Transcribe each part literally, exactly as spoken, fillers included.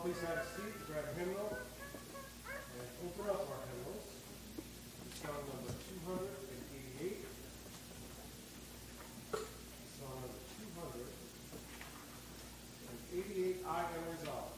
please have a seat, grab a hymnal, and open up our hymnals. Song number two hundred eighty-eight. Song number two hundred eighty-eight, I Am Resolved.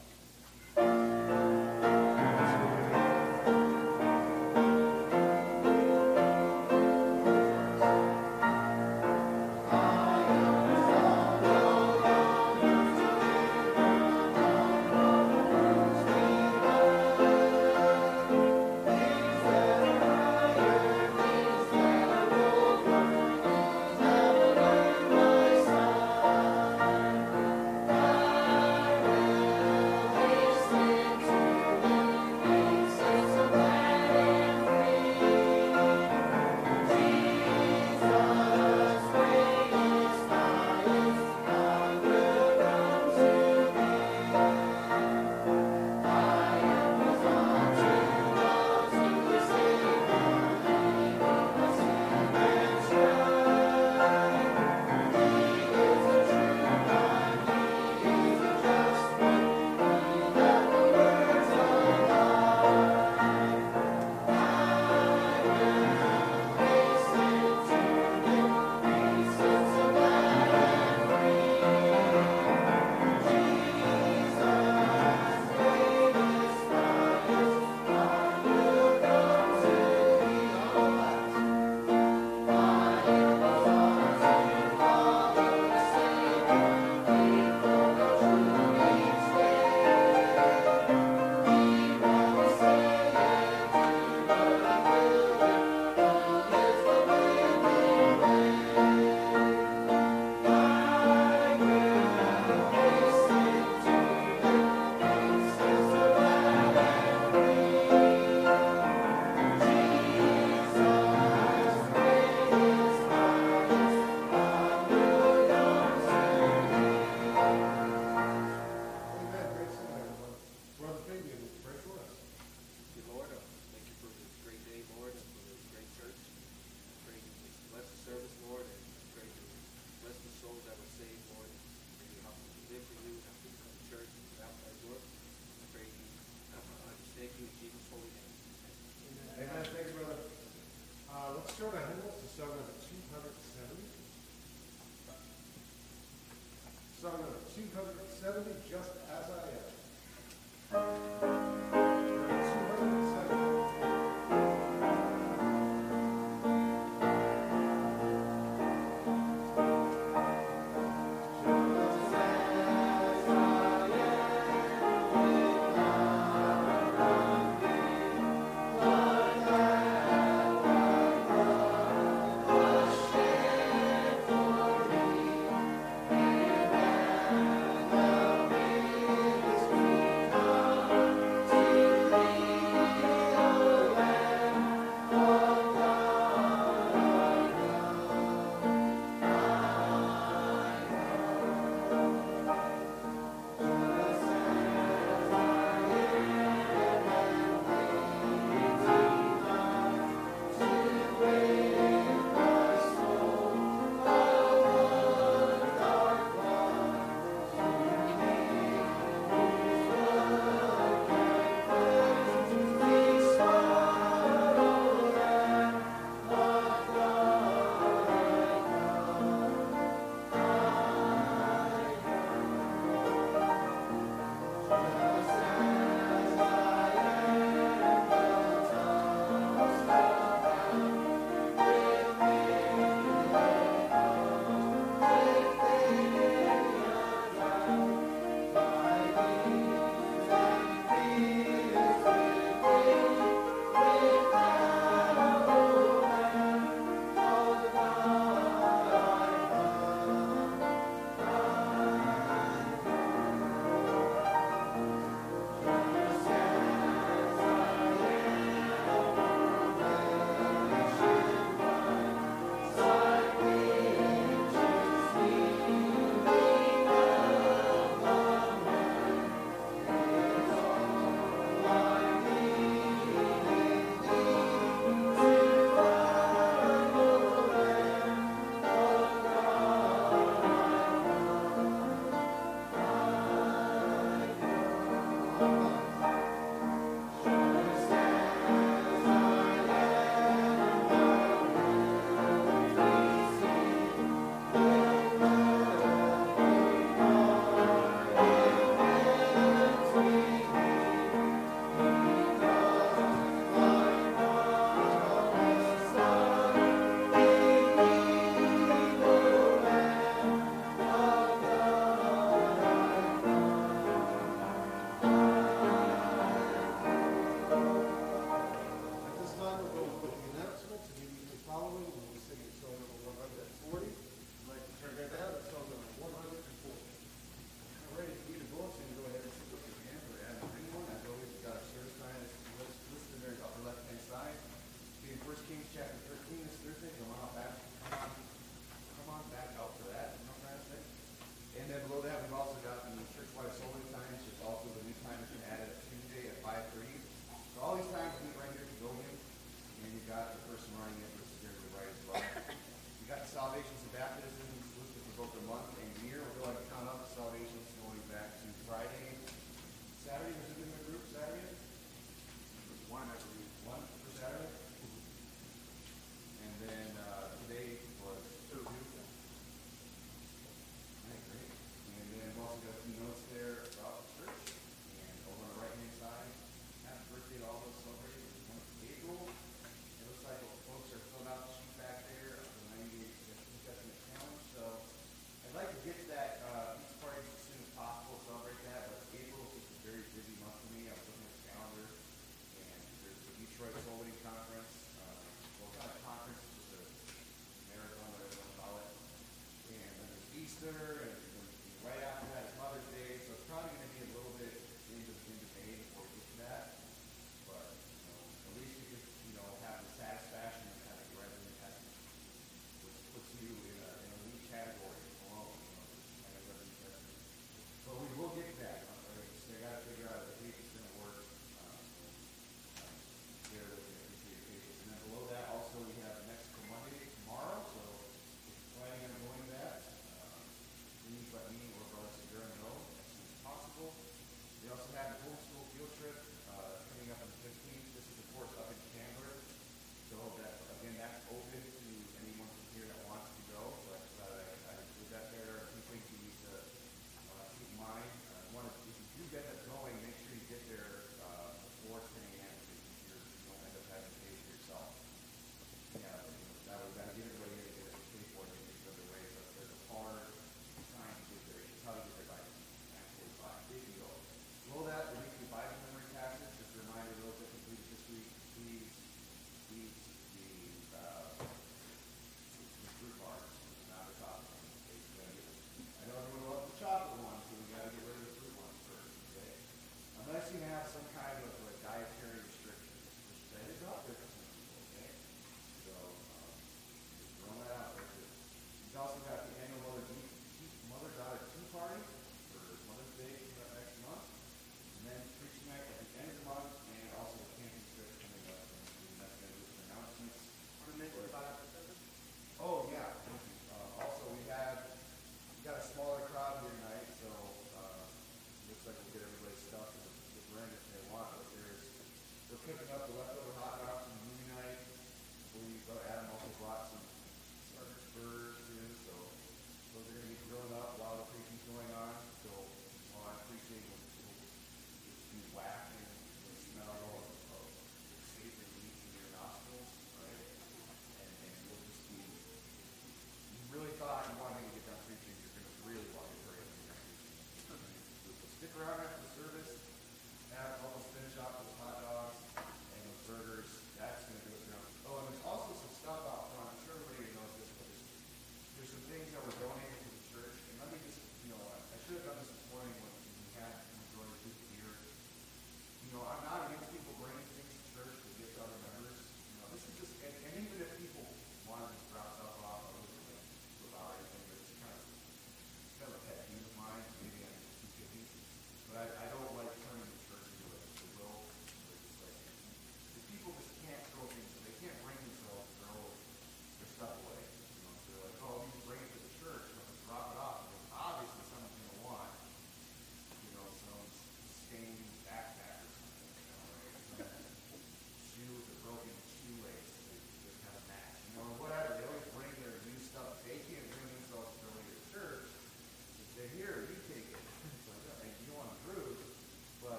Song number two hundred seventy, Just As I Am. Thank you.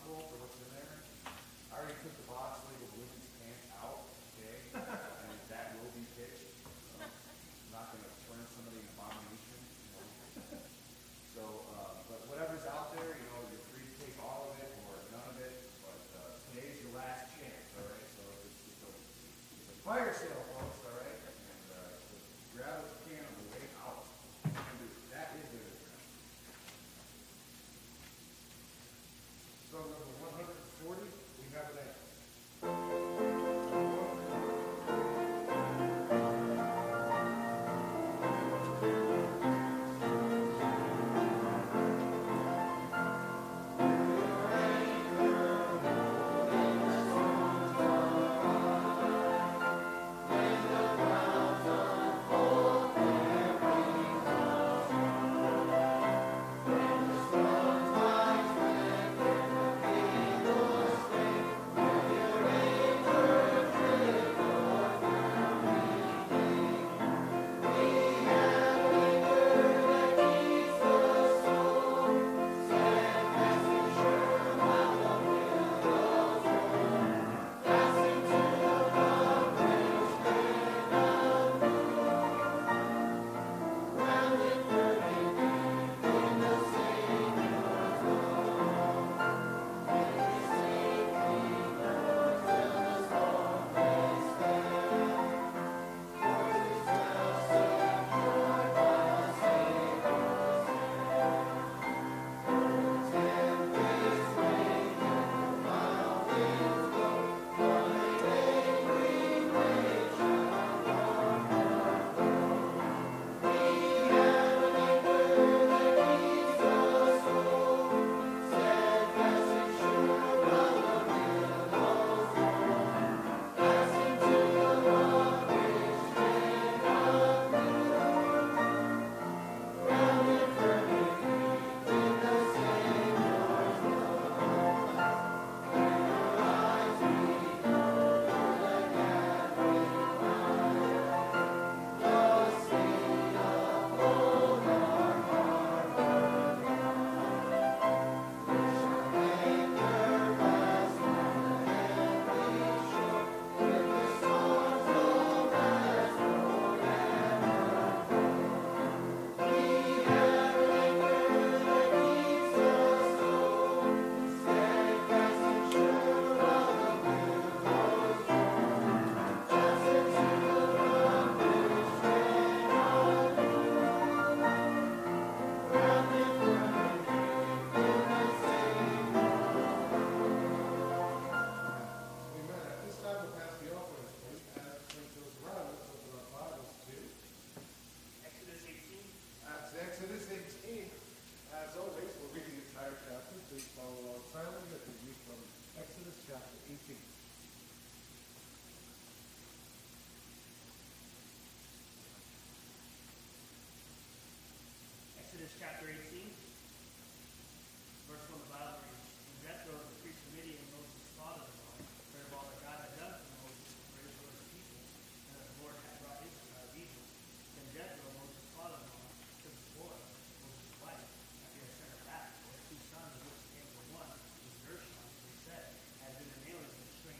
responsible for what's in there. I already took the box labeled women's pants out, okay? And that will be pitched. So I'm not going to turn somebody an abomination, you know. So, uh, but whatever's out there, you know, you're free to take all of it or none of it. But uh, today's your last chance, all right? So it's, it's, a, it's a fire sale, folks, all right? And uh, so grab what you can on the way out. That is it. Song number one hundred forty, We Have an Answer. Exodus chapter eighteen, verse one of the Bible reads, "And Jethro, the priest of Midian, Moses' father-in-law, heard of all that God had done for Moses for Israel's people, and that the Lord had brought Israel out of Egypt. Then Jethro, Moses' father-in-law, took Zipporah, Moses' wife, after he had sent her back, for his two sons, of which came for one, was Gershon, and he said, I have been an alien and a stranger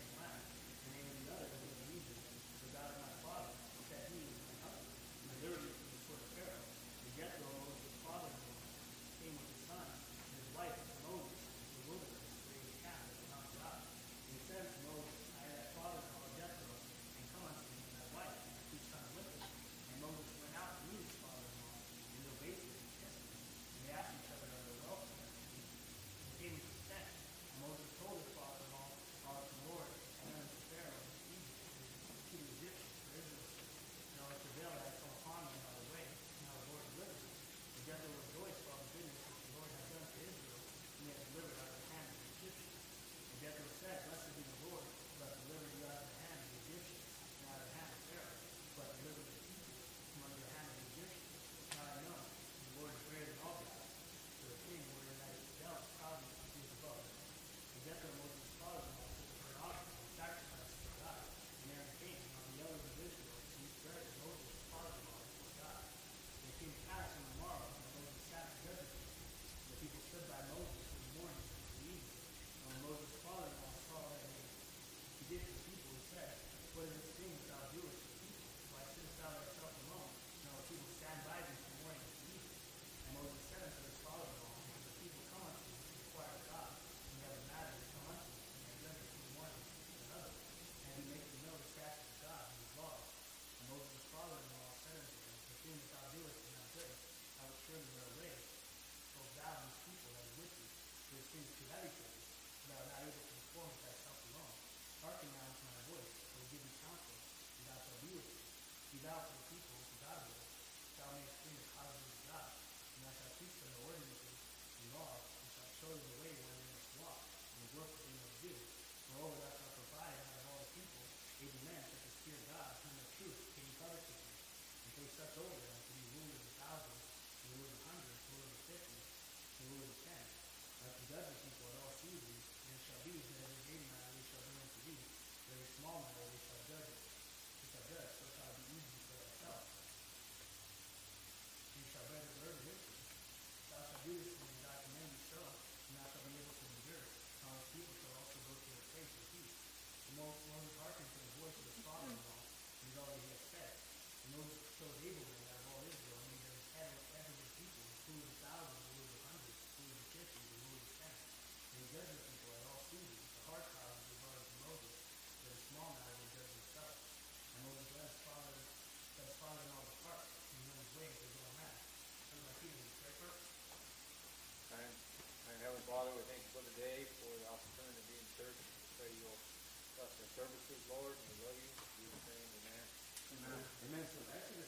enemies to have each other, so thou art not able to perform with thyself alone. Hearken now unto my voice, I will give thee counsel, and thou shalt be with me. Be thou for the people, for God will. Thou mayest bring the causes of God, and thou shalt teach them the ordinances and laws, and shalt show them the way wherein they must walk, and the work that they must do. Moreover, thou shalt provide out of all the people able men such as fear God, who know truth, hating covetousness, and place such over them to be rulers of thousands, and rulers of hundreds, rulers of fifties, and rulers of ten. Thou shalt judge the people at all seasons, and it shall be that every great matter they shall bring unto thee, but every small matter they shall judge it. They shall judge, so shall it be easy for thyself. And you shall bear the burden with thee. Thou shalt do this thing as I command thee so, and thou shalt be able to endure. And all the people shall also go to their place in peace. And Moses hearkened to the voice of his father-in-law, and did all that he had said. And Moses chose able men out of all Israel, and made them head of head of the people, rulers of thousands, rulers of hundreds, rulers of fifties, and rulers of ten. And he judged the people at all seasons. The hard causes they brought unto Moses, but the small matter they judged themselves. And Moses let his father, let his father-in-law depart, and he went his way to his own land. Turn to my feet and pray first. And, and Heavenly Father, we thank you for today, for the opportunity to be in church. We pray you'll bless our services, Lord, and we love you. In Jesus' name, amen. Amen. Amen. So Exodus.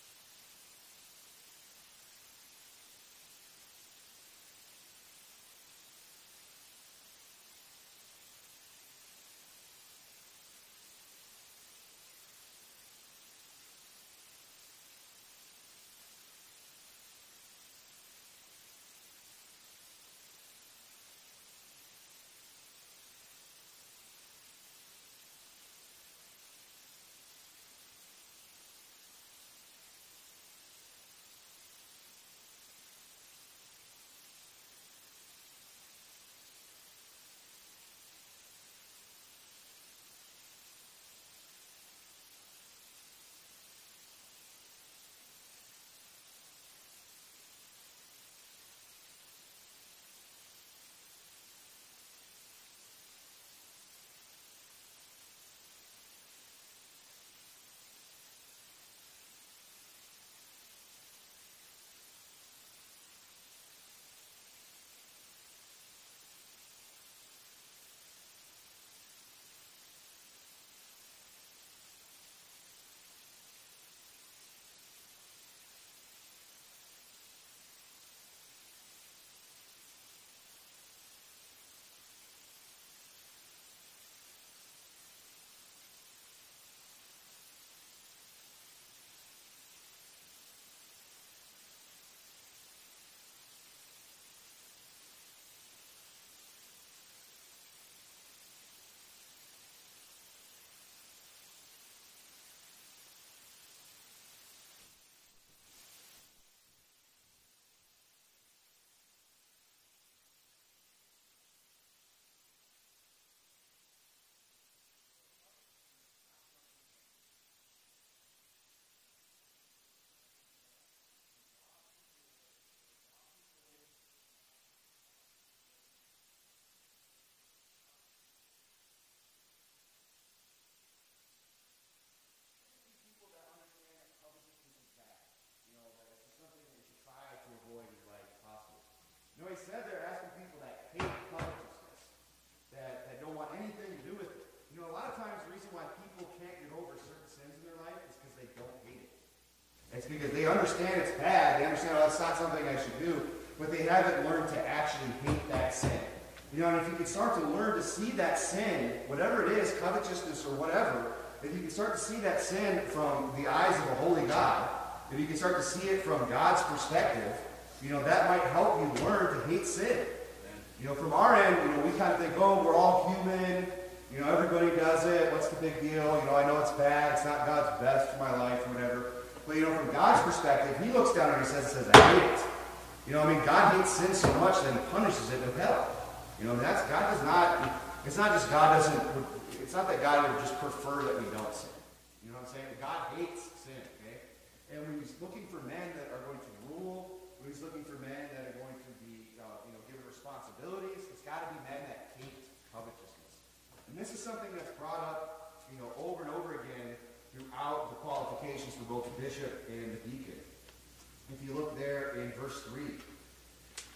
You know, he said they're asking people that hate covetousness, that, that don't want anything to do with it. You know, a lot of times the reason why people can't get over certain sins in their life is because they don't hate it. It's because they understand it's bad, they understand, oh, that's not something I should do, but they haven't learned to actually hate that sin. You know, and if you can start to learn to see that sin, whatever it is, covetousness or whatever, if you can start to see that sin from the eyes of a holy God, if you can start to see it from God's perspective, you know, that might help you learn to hate sin. You know, from our end, you know, we kind of think, oh, we're all human. You know, everybody does it. What's the big deal? You know, I know it's bad. It's not God's best for my life or whatever. But, you know, from God's perspective, he looks down and he says, says, I hate it. You know, I mean, God hates sin so much that he punishes it with hell. You know, that's, God does not, it's not just God doesn't, it's not that God would just prefer that we don't sin. You know what I'm saying? God hates sin, okay? And when he's looking for men that are going to rule, when he's looking for men that are going to be, uh, you know, given responsibilities, it's got to be men that hate covetousness. And this is something that's brought up, you know, over and over again throughout the qualifications for both the bishop and the deacon. If you look there in verse three,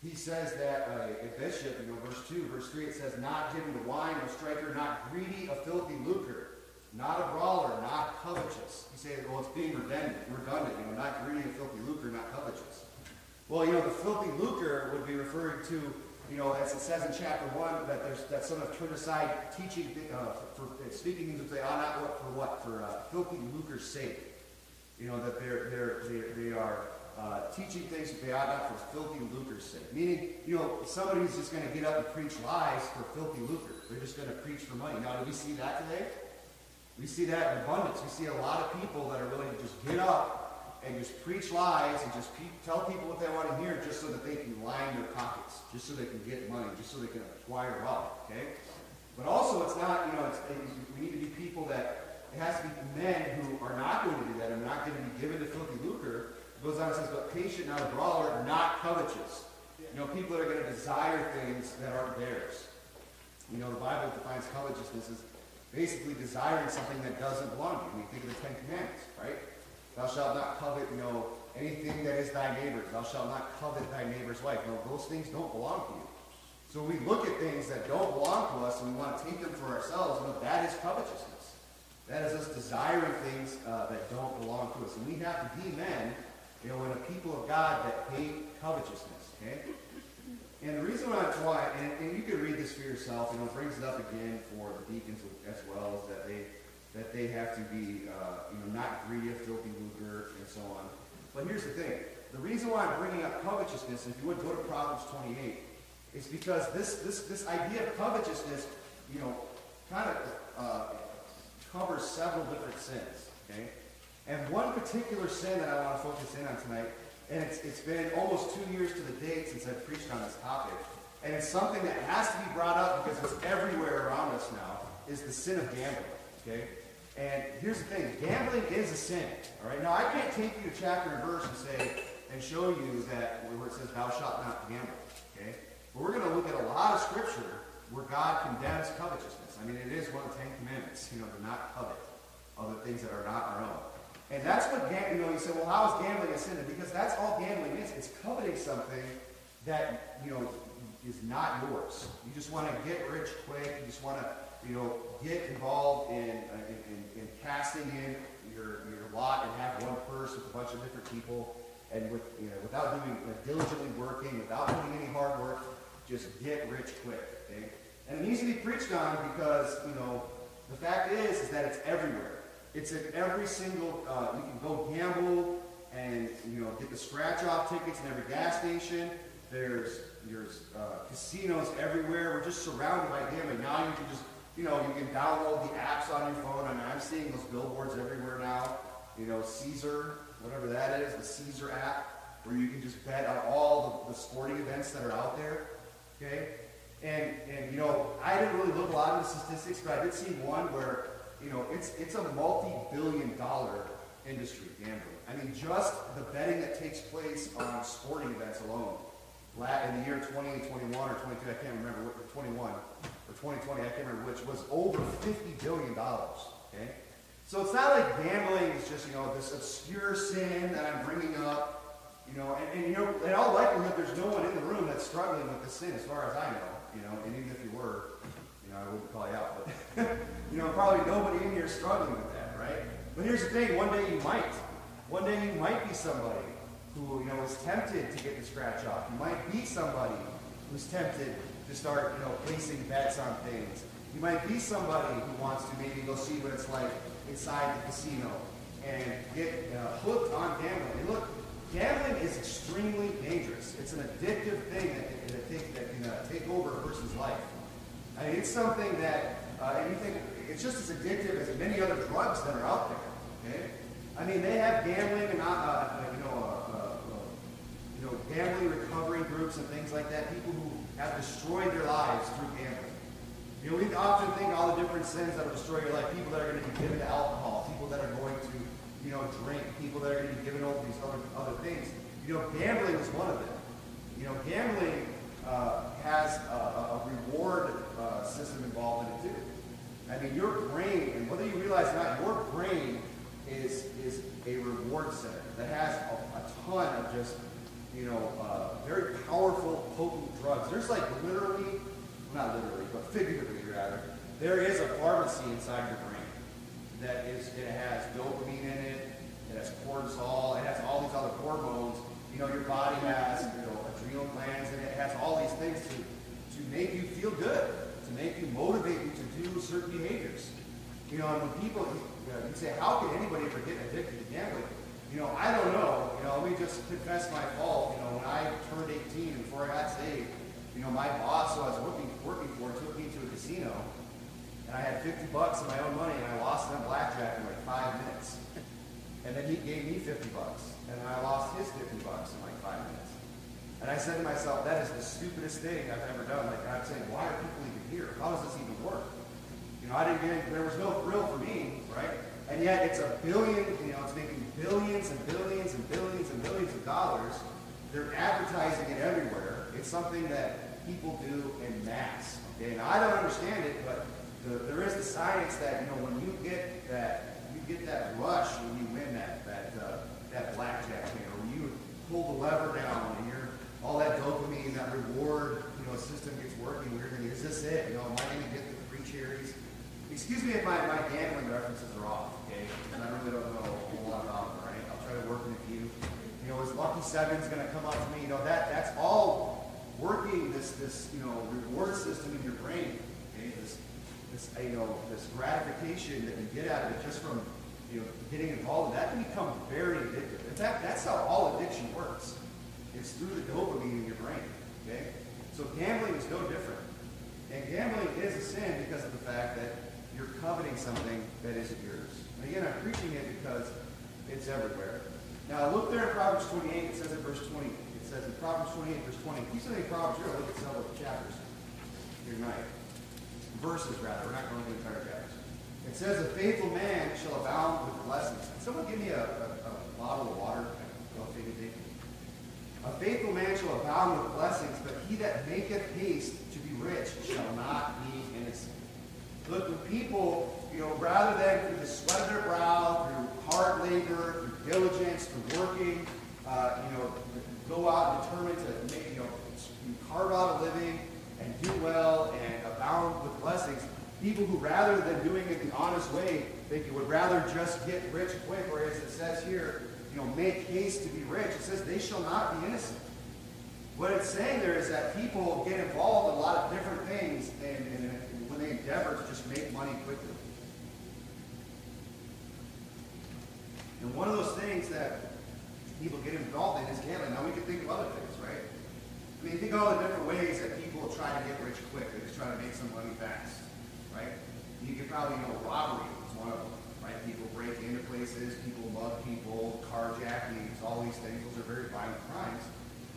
he says that uh, a bishop, you know, verse two, verse three, it says, not given to wine, no striker, not greedy of filthy lucre, not a brawler, not covetous. You say, well, it's being redundant, redundant, you know, not greedy of filthy lucre, not covetous. Well, you know, the filthy lucre would be referring to, you know, as it says in chapter one, that there's that some have turned aside teaching, uh, for, for speaking things which they ought not, what, for what? For uh, filthy lucre's sake. You know, that they're, they're, they're, they are uh, teaching things that they ought not for filthy lucre's sake. Meaning, you know, somebody's just going to get up and preach lies for filthy lucre. They're just going to preach for money. Now, do we see that today? We see that in abundance. We see a lot of people that are willing to just get up and just preach lies and just pe- tell people what they want to hear just so that they can line their pockets, just so they can get money, just so they can acquire wealth, okay? But also, it's not, you know, it's, it, we need to be people that, it has to be men who are not going to do that, and not going to be given to filthy lucre. It goes on and says, but patient, not a brawler, not covetous. You know, people that are going to desire things that aren't theirs. You know, the Bible defines covetousness as basically desiring something that doesn't belong to you. We think of the Ten Commandments, right? Thou shalt not covet, you know, anything that is thy neighbor's. Thou shalt not covet thy neighbor's wife. No, those things don't belong to you. So when we look at things that don't belong to us and we want to take them for ourselves, you know, that is covetousness. That is us desiring things uh, that don't belong to us. And we have to be men, you know, and a people of God that hate covetousness, okay? And the reason why, and, and you can read this for yourself, and it brings it up again for the deacons as well, is that they that they have to be, uh, you know, not greedy of filthy lucre and so on. But here's the thing: the reason why I'm bringing up covetousness, if you would go to Proverbs twenty-eight, is because this this this idea of covetousness, you know, kind of uh, covers several different sins. Okay, and one particular sin that I want to focus in on tonight. And it's, it's been almost two years to the date since I've preached on this topic. And it's something that has to be brought up because it's everywhere around us now, is the sin of gambling, okay? And here's the thing, gambling is a sin, all right? Now, I can't take you to chapter and verse and say, and show you that where it says, thou shalt not gamble, okay? But we're going to look at a lot of scripture where God condemns covetousness. I mean, it is one of the Ten Commandments, you know, to not covet other things that are not our own. And that's what, you know, you say, well, how is gambling a sin? Because that's all gambling is. It's coveting something that, you know, is not yours. You just want to get rich quick. You just want to, you know, get involved in, uh, in, in, in casting in your, your lot and have one purse with a bunch of different people. And with, you know, without doing, uh, diligently working, without doing any hard work, just get rich quick, okay? And it needs to be preached on because, you know, the fact is, is that it's everywhere. It's in every single, uh, you can go gamble and, you know, get the scratch-off tickets in every gas station. There's, there's uh, casinos everywhere. We're just surrounded by gambling. Now you can just, you know, you can download the apps on your phone. I mean, I'm seeing those billboards everywhere now. You know, Caesar, whatever that is, the Caesar app, where you can just bet on all the, the sporting events that are out there, okay? And, and, you know, I didn't really look a lot into statistics, but I did see one where, you know, it's it's a multi-billion dollar industry, gambling. I mean, just the betting that takes place on sporting events alone, in the year twenty twenty-one or twenty-two, I can't remember, what, twenty-one or twenty twenty, I can't remember which, was over fifty billion dollars, okay? So it's not like gambling is just, you know, this obscure sin that I'm bringing up, you know, and, and you know, in all likelihood, there's no one in the room that's struggling with this sin as far as I know, you know, and even if you were, I wouldn't call you out, but, you know, probably nobody in here is struggling with that, right? But here's the thing, one day you might. One day you might be somebody who, you know, is tempted to get the scratch off. You might be somebody who's tempted to start, you know, placing bets on things. You might be somebody who wants to maybe go see what it's like inside the casino and get uh, hooked on gambling. And look, gambling is extremely dangerous. It's an addictive thing that, that, that, that can uh, take over a person's life. I mean, it's something that, uh, and you think, it's just as addictive as many other drugs that are out there, okay? I mean, they have gambling and, uh, uh, you know, uh, uh, you know, gambling recovery groups and things like that, people who have destroyed their lives through gambling. You know, we often think all the different sins that will destroy your life, people that are going to be given to alcohol, people that are going to, you know, drink, people that are going to be given all these other, other things. You know, gambling is one of them. You know, gambling uh, has a, a reward uh, system involved in it too. I mean, your brain, and whether you realize or not, your brain is is a reward center that has a, a ton of just you know, uh, very powerful, potent drugs. There's like literally, not literally, but figuratively rather, there is a pharmacy inside your brain that is, it has dopamine in it, it has cortisol, it has all these other hormones. You know, your body has, you know, adrenal glands in it, it has all these things to, to make you feel good, to make you motivate you to do certain behaviors. You know, and when people, you, know, you say, how can anybody ever get addicted to gambling? You know, I don't know. You know, let me just confess my fault. You know, when I turned eighteen and before I got saved, you know, my boss who I was working, working for took me to a casino, and I had fifty bucks of my own money, and I lost it on blackjack in like five minutes. And then he gave me fifty bucks, and I lost his fifty bucks in like five minutes. And I said to myself, that is the stupidest thing I've ever done. Like, I'm saying, why are people even here? How does this even work? You know, I didn't get, there was no thrill for me, right? And yet it's a billion, you know, it's making billions and billions and billions and billions of dollars. They're advertising it everywhere. It's something that people do in mass. Okay, and I don't understand it, but the, there is the science that, you know, when you get that, you get that rush when you win that that uh, that blackjack game, or when you pull the lever down and you're all that dopamine, that reward, you know, system gets working. You're thinking, is this it? You know, am I going to get the free cherries? Excuse me if my, my gambling references are off, okay? And I really don't know a whole lot about them, right? I'll try to work with you. You know, is Lucky Seven's going to come up to me? You know, that that's all working this this you know reward system in your brain. Okay, this this you know this gratification that you get out of it just from you know getting involved in that can become very addictive. In fact, that's how all addiction works. It's through the dopamine in your brain. Okay, so gambling is no different. And gambling is a sin because of the fact that you're coveting something that isn't yours. And again, I'm preaching it because it's everywhere. Now, look there in Proverbs twenty-eight. It says in verse twenty. It says in Proverbs twenty-eight, verse twenty. If you study Proverbs, you're going to look at several chapters here tonight. Verses, rather. We're not going to look at entire chapters. It says, a faithful man shall abound with blessings. Can someone give me a, a, a bottle of water? A faithful man shall abound with blessings, but he that maketh haste to be rich shall not be innocent. Look, when people, you know, rather than through the sweat of their brow, through hard labor, through diligence, through working, uh, you know, go out determined to make, you know, carve out a living and do well and abound with blessings, people who rather than doing it the honest way, they would rather just get rich quick, whereas it says here, you know, make haste to be rich. It says they shall not be innocent. What it's saying there is that people get involved in a lot of different things and, and, and when they endeavor to just make money quickly. And one of those things that people get involved in is gambling. Now we can think of other things, right? I mean, think of all the different ways that people try to get rich quick. They just try to make some money fast, right? You could probably know robbery is one of them. Right? People break into places, people mug people, carjackings, all these things. Those are very violent crimes.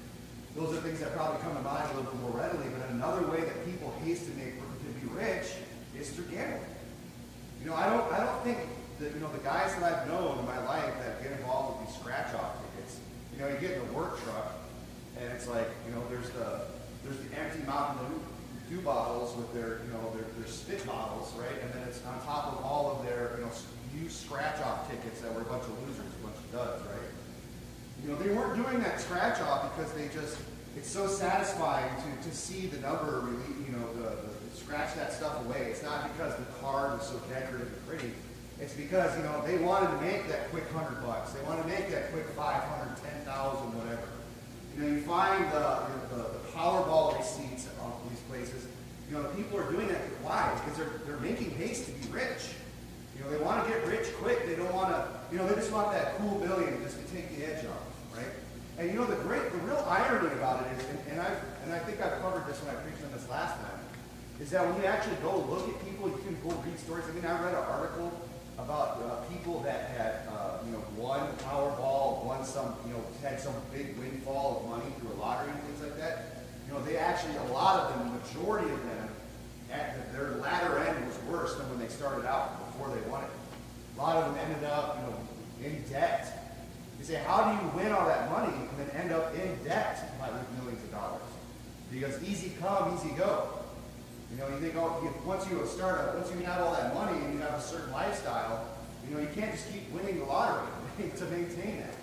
Those are things that probably come to mind a little bit more readily, but another way that people haste to make to be rich is through gambling. You know, I don't I don't think that, you know, the guys that I've known in my life that get involved with these scratch-off tickets, you know, you get in a work truck, and it's like, you know, there's the there's the empty Mountain Dew bottles with their, you know, their, their spit bottles, right? And then it's on top of all of their, you know, used scratch-off tickets that were a bunch of losers, a bunch of duds, right? You know, they weren't doing that scratch-off because they just, it's so satisfying to, to see the number, you know, the, the scratch that stuff away. It's not because the card was so decorative and pretty. It's because, you know, they wanted to make that quick hundred bucks. They wanted to make that quick five hundred, ten thousand, whatever. You know, you find the, the, the Powerball receipts of these places. You know, people are doing that. Why? Because they're, they're making haste to be rich. You know, they want to get rich quick. They don't want to, you know, they just want that cool billion just to take the edge off, right? And you know, the great, the real irony about it is, and, and, I, and I think I've covered this when I preached on this last time, is that when you actually go look at people, you can go read stories. I mean, I read an article about uh, people that had, uh, you know, won Powerball, won some, you know, had some big windfall of money through a lottery and things like that. You know, they actually, a lot of them, the majority of them, at the, their latter end was worse than when they started out before they won it. A lot of them ended up, you know, in debt. You say, how do you win all that money and then end up in debt by with millions of dollars? Because easy come, easy go. You know, you think, oh, if, once you start, a, once you have all that money and you have a certain lifestyle, you know, you can't just keep winning the lottery to maintain that.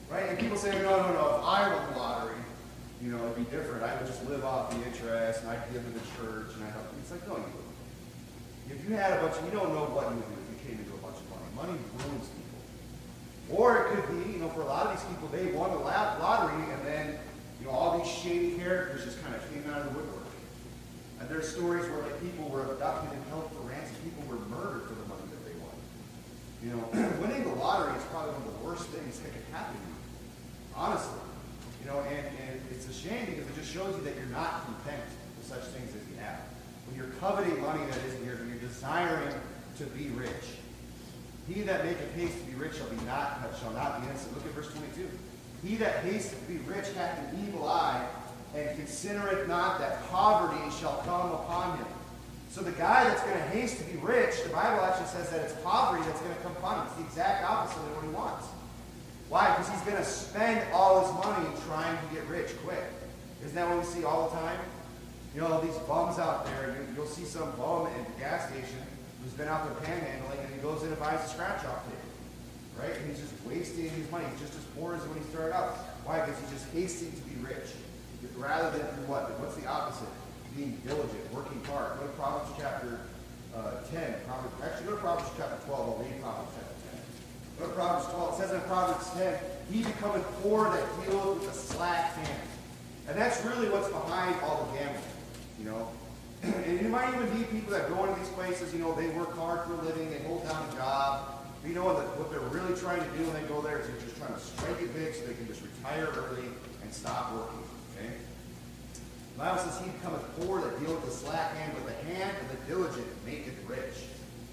Right? And people say, no, no, no, if I won the lottery, you know, it'd be different. I would just live off the interest, and I'd give to the church, and I'd help. It's like, no, you wouldn't. If you had a bunch of, you don't know what you would do if you came into a bunch of money. Money ruins people. Or it could be, you know, for a lot of these people, they won the lottery, and then, you know, all these shady characters just kind of came out of the woodwork. And there's stories where like people were abducted and held for ransom. People were murdered for the money that they won. You know, winning the lottery is probably one of the worst things that could happen to you. Honestly. You know, and, and it's a shame because it just shows you that you're not content with such things as you have. When you're coveting money that isn't yours, when you're desiring to be rich. He that maketh haste to be rich shall be not shall not be innocent. Look at verse twenty-two. He that hasteth to be rich hath an evil eye, and considereth not that poverty shall come upon him. So the guy that's going to haste to be rich, the Bible actually says that it's poverty that's going to come upon him. It's the exact opposite of what he wants. Why? Because he's going to spend all his money trying to get rich quick. Isn't that what we see all the time? You know, these bums out there, you, you'll see some bum at the gas station who's been out there panhandling, and he goes in and buys a scratch-off ticket. Right? And he's just wasting his money. He's just as poor as when he started out. Why? Because he's just hasting to be rich. Rather than through what? What's the opposite? Being diligent, working hard. Go to Proverbs chapter uh, ten. Proverbs, actually, go to Proverbs chapter twelve. I'll read Proverbs chapter ten. Go to Proverbs twelve. It says in Proverbs ten, he becometh poor that dealeth with a slack hand. And that's really what's behind all the gambling. You know? And you might even be people that go into these places, you know, they work hard for a living, they hold down a job. But you know what, the, what they're really trying to do when they go there is they're just trying to strike it big so they can just retire early and stop working. Okay? The Bible says, he becometh poor that dealeth with the slack hand, but the hand of the diligent maketh rich.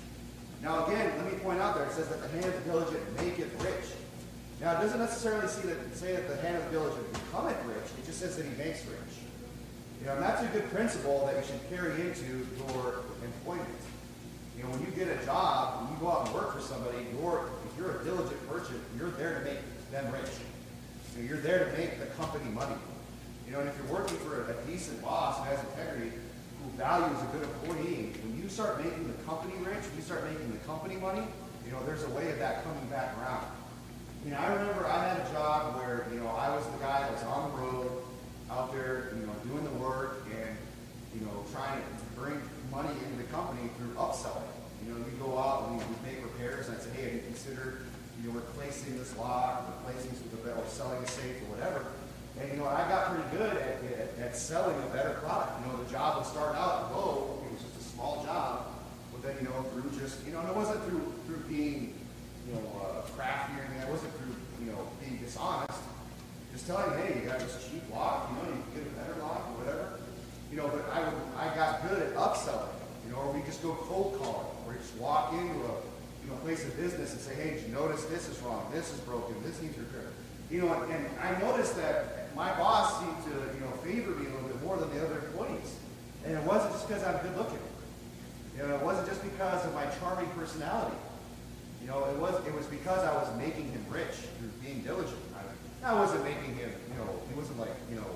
Now again, let me point out there, it says that the hand of the diligent maketh rich. Now it doesn't necessarily see that, say that the hand of the diligent becometh rich, it just says that he makes rich. You know, and that's a good principle that you should carry into your employment. You know, when you get a job, when you go out and work for somebody, you're, if you're a diligent merchant, you're there to make them rich. You know, you're there to make the company money. You know, and if you're working for a, a decent boss who has integrity, who values a good employee, when you start making the company rich, when you start making the company money, you know, there's a way of that coming back around. You know, I remember I had a job where, you know, I was the guy that was on the road, out there, you know, doing the work and, you know, trying to bring money into the company through upselling. You know, we go out and we, we make repairs, and I'd say, hey, have you considered, you know, replacing this lock, replacing this with a better, or selling a safe or whatever. And, you know, I got pretty good at, at, at selling a better product. You know, the job would start out low, it was just a small job, but then, you know, through just, you know, and it wasn't through, through being, you know, uh, crafty or anything, it wasn't through, you know, being dishonest. Just telling them, hey, you got this cheap lock, you know, you can get a better lock or whatever. You know, but I would, I got good at upselling, you know, or we just go cold calling, or you just walk into a, you know, place of business and say, hey, did you notice this is wrong, this is broken, this needs repair. You know, and, and I noticed that my boss seemed to, you know, favor me a little bit more than the other employees. And it wasn't just because I'm good looking. You know, it wasn't just because of my charming personality. You know, it was, it was because I was making him rich through being diligent. I wasn't making him, you know, he wasn't like, you know,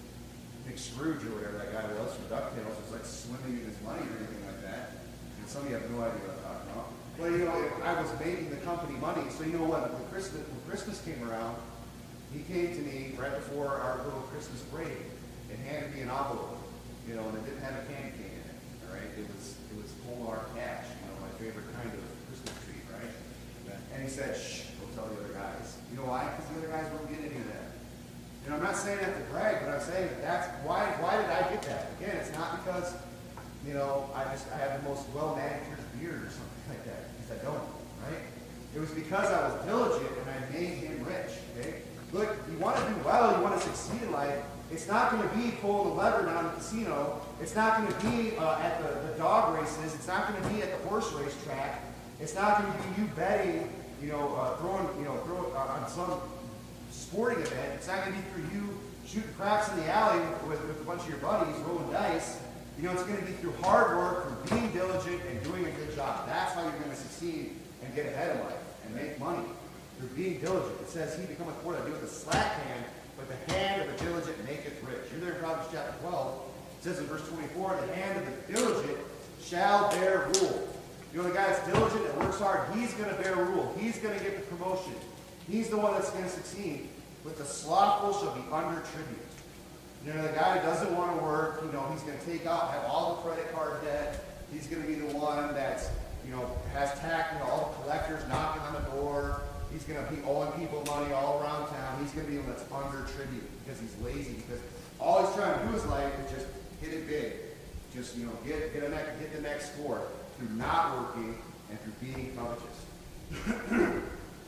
Nick Scrooge or whatever that guy was from DuckTales, was like swimming in his money or anything like that. And some of you have no idea what I'm talking about. But, you know, I was making the company money. So, you know what, when Christmas, when Christmas came around, he came to me right before our little Christmas break and handed me an envelope, you know, and it didn't have a candy cane in it, all right? It was, it was Polar cash, you know, my favorite kind of Christmas tree, right? And he said, shh, go tell the other guys. You know why? Because the other guys won't get any of that. And I'm not saying that to brag, but I'm saying that that's why. Why did I get that? Again, it's not because, you know, I just I have the most well manicured beard or something like that. Because I don't, right? It was because I was diligent and I made him rich. Okay. Look, you want to do well, you want to succeed in life. It's not going to be pulling the lever down the casino. It's not going to be uh, at the, the dog races. It's not going to be at the horse race track. It's not going to be you betting. You know, uh, throwing, you know, throwing uh, on some sporting event. It's not going to be through you shooting craps in the alley with, with a bunch of your buddies, rolling dice. You know, it's going to be through hard work, through being diligent and doing a good job. That's how you're going to succeed and get ahead in life and make money. Through being diligent. It says, he becometh poor that doeth the slack hand, but the hand of the diligent maketh rich. You're there in Proverbs chapter twelve. It says in verse twenty-four, the hand of the diligent shall bear rule. You know, the guy that's diligent and works hard, he's going to bear rule. He's going to get the promotion. He's the one that's going to succeed. But the slothful shall be under tribute. You know, the guy who doesn't want to work, you know, he's going to take out, have all the credit card debt. He's going to be the one that's, you know, has tax, you know, all the collectors knocking on the door. He's going to be owing people money all around town. He's going to be the one that's under tribute because he's lazy. Because all he's trying to do in his life is just hit it big. Just, you know, get, get, a next, get the next score through not working and through being covetous.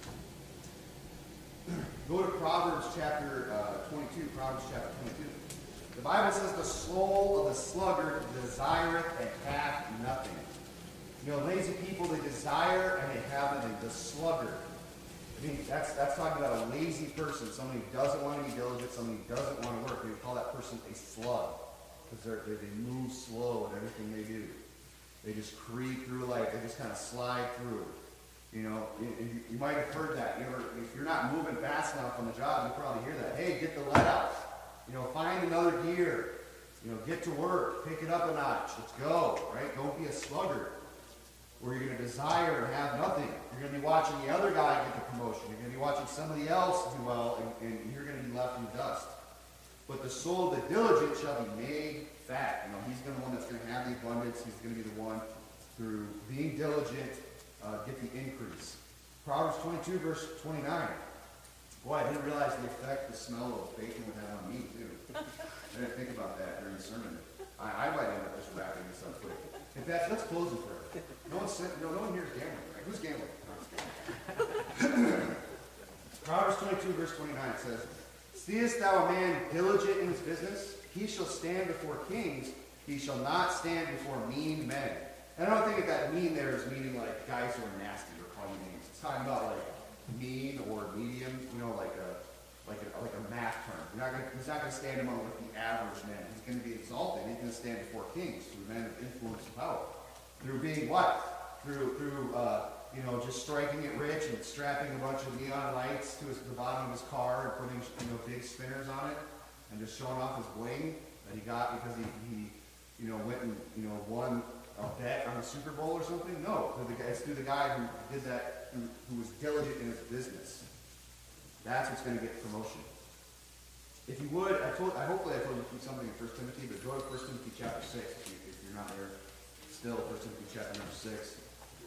Go to Proverbs chapter uh, twenty-two, Proverbs chapter twenty-two. The Bible says, the soul of the sluggard desireth and hath nothing. You know, lazy people, they desire and they have nothing. The sluggard. I mean, that's, that's talking about a lazy person, somebody who doesn't want to be diligent, somebody who doesn't want to work. We call that person a slug because they they move slow in everything they do. They just creep through life. They just kind of slide through. You know, you, you, you might have heard that. You know, if you're not moving fast enough on the job, you probably hear that. Hey, get the let out. You know, find another gear. You know, get to work. Pick it up a notch. Let's go. Right? Don't be a sluggard. Where you're going to desire and have nothing. You're going to be watching the other guy get the promotion. You're going to be watching somebody else do well, and, and you're going to be left in the dust. But the soul of the diligent shall be made fat. You know, he's going to be the one that's going to have the abundance. He's going to be the one through being diligent. Uh, get the increase. Proverbs twenty-two, verse twenty-nine. Boy, I didn't realize the effect the smell of bacon would have on me, too. I didn't think about that during the sermon. I, I might end up just wrapping this up quick. In fact, let's close in prayer. No one, said, no, no one here is gambling, right? Who's gambling? Proverbs twenty-two, verse twenty-nine says, seest thou a man diligent in his business? He shall stand before kings. He shall not stand before mean men. And I don't think that mean there is meaning like guys who are nasty or call you names. It's talking about like mean or medium, you know, like a like a like a math term. You're not gonna, he's not going to stand among like the average men. He's going to be exalted. He's going to stand before kings, through men of influence and power. Through being what? Through through uh, you know, just striking it rich and strapping a bunch of neon lights to his, the bottom of his car and putting, you know, big spinners on it and just showing off his bling that he got because he, he you know, went and, you know, won a bet on the Super Bowl or something? No. Through the guy, it's through the guy who did that, who, who was diligent in his business. That's what's going to get promotion. If you would, I told, I hopefully I told you something in First Timothy, but go to First Timothy chapter six if, you, if you're not there still. First Timothy chapter number six.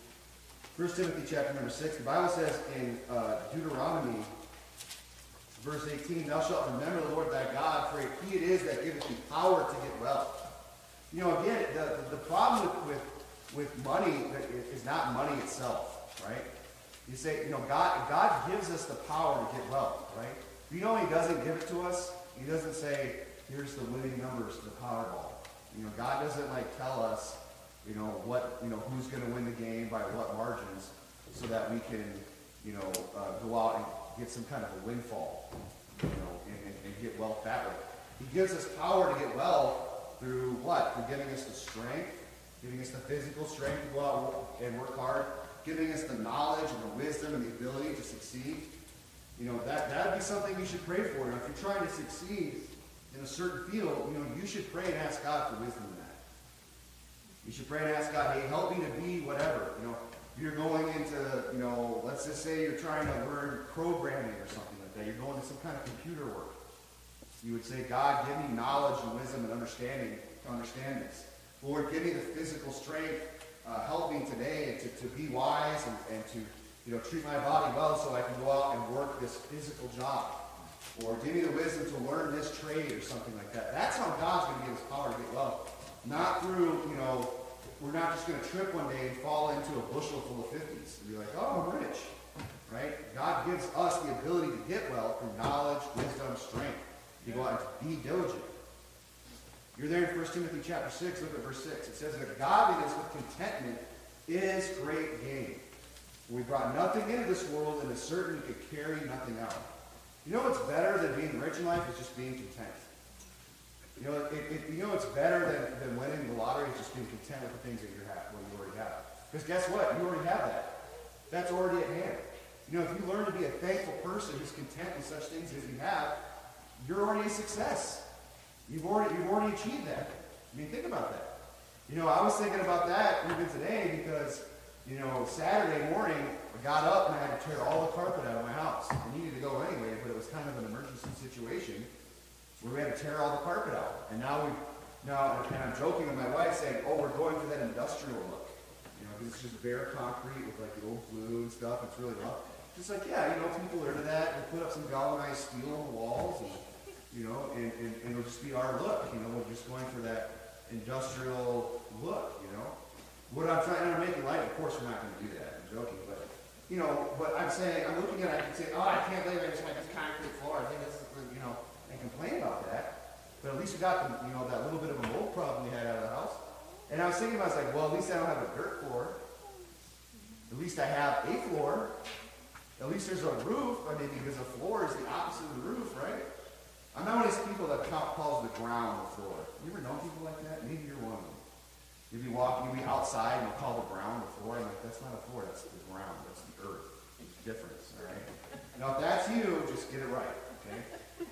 First Timothy chapter number six. The Bible says in uh, Deuteronomy, verse eighteen, thou shalt remember the Lord thy God, for he it is that giveth thee power to get wealth. You know, again, the, the, the problem with, with, with money is not money itself, right? You say, you know, God, God gives us the power to get wealth, right? You know, he doesn't give it to us. He doesn't say, here's the winning numbers to the Powerball. You know, God doesn't, like, tell us, you know, what, you know, who's going to win the game by what margins so that we can, you know, uh, go out and get some kind of a windfall, you know, and, and, and get wealth that way. He gives us power to get wealth through what? Through giving us the strength, giving us the physical strength to go out and work hard, giving us the knowledge and the wisdom and the ability to succeed. You know, that that would be something you should pray for. You know, if you're trying to succeed in a certain field, you know, you should pray and ask God for wisdom in that. You should pray and ask God, hey, help me to be whatever. You know, you're going into, you know, let's just say you're trying to learn programming or something like that. You're going to some kind of computer work. You would say, God, give me knowledge and wisdom and understanding to understand this. Lord, give me the physical strength. Uh, help me today to, to be wise and, and to, you know, treat my body well so I can go out and work this physical job. Or give me the wisdom to learn this trade or something like that. That's how God's going to give us power to get wealth. Not through, you know, we're not just going to trip one day and fall into a bushel full of fifties and be like, oh, I'm rich. Right? God gives us the ability to get wealth through knowledge, wisdom, strength. You go out and be diligent. You're there in First Timothy chapter six, look at verse six. It says that godliness with contentment is great gain. We brought nothing into this world and is certain we could carry nothing out. You know what's better than being rich in life is just being content. You know, it, it, you know what's better than, than winning the lottery is just being content with the things that you have, what you already have. Because guess what? You already have that. That's already at hand. You know, if you learn to be a thankful person who's content with such things as you have, you're already a success. You've already, you've already achieved that. I mean, think about that. You know, I was thinking about that even today because, you know, Saturday morning, I got up and I had to tear all the carpet out of my house. I needed to go anyway, but it was kind of an emergency situation where we had to tear all the carpet out. And now we, now, and I'm joking with my wife saying, oh, we're going for that industrial look. You know, because it's just bare concrete with like the old glue and stuff. It's really rough. Just like, yeah, you know, people are into that. We'll put up some galvanized steel on the walls, and, you know, and, and, and it'll just be our look. You know, we're just going for that industrial look, you know. What I'm trying to make it light, of course, we're not going to do that. I'm joking, but, you know, but I'm saying, I'm looking at it, I can say, oh, I can't believe I just had this concrete floor. I think this is, you know, and complain about that. But at least we got, the, you know, that little bit of a mold problem we had out of the house. And I was thinking, I was like, well, at least I don't have a dirt floor. At least I have a floor. At least there's a roof. I mean, because a floor is the opposite of the roof, right? I'm not one of these people that calls the ground the floor. You ever know people like that? Maybe you're one of them. You'll be walking, you'll be outside, and you'll call the ground the floor. I'm like, that's not a floor, that's the ground, that's the earth. There's a difference, all right? Now, if that's you, just get it right, okay?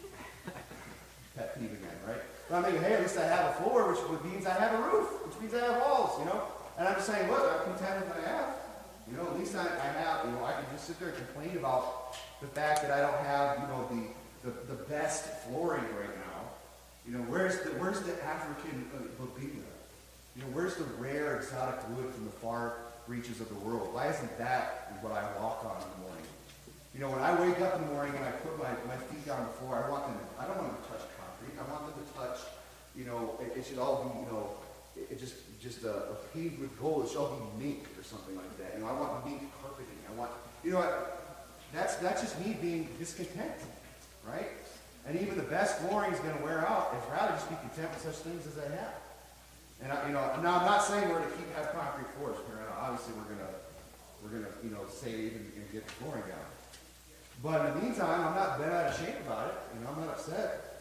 Pet peeve again, right? But I'm thinking, hey, at least I have a floor, which means I have a roof, which means I have walls, you know? And I'm just saying, look, I'm content with what I have. You know, at least I, I have, you know, I can just sit there and complain about the fact that I don't have, you know, the, the, the best flooring right now. You know, where's the, where's the African uh, bobina? You know, where's the rare exotic wood from the far reaches of the world? Why isn't that what I walk on in the morning? You know, when I wake up in the morning and I put my, my feet on the floor, I want them, I don't want them to touch concrete. I want them to touch, you know, it, it should all be, you know, it, it just just a, a paved with gold. It should all be mink or something like that. You know, I want mink carpeting. I want, you know, I, that's that's just me being discontent, right? And even the best flooring is going to wear out. I'd rather just be content with such things as I have. And I, you know, now I'm not saying we're going to keep have concrete floors. Obviously, we're going to we're going to you know save and, and get the flooring down. But in the meantime, I'm not bent out of shape about it. You know, I'm not upset.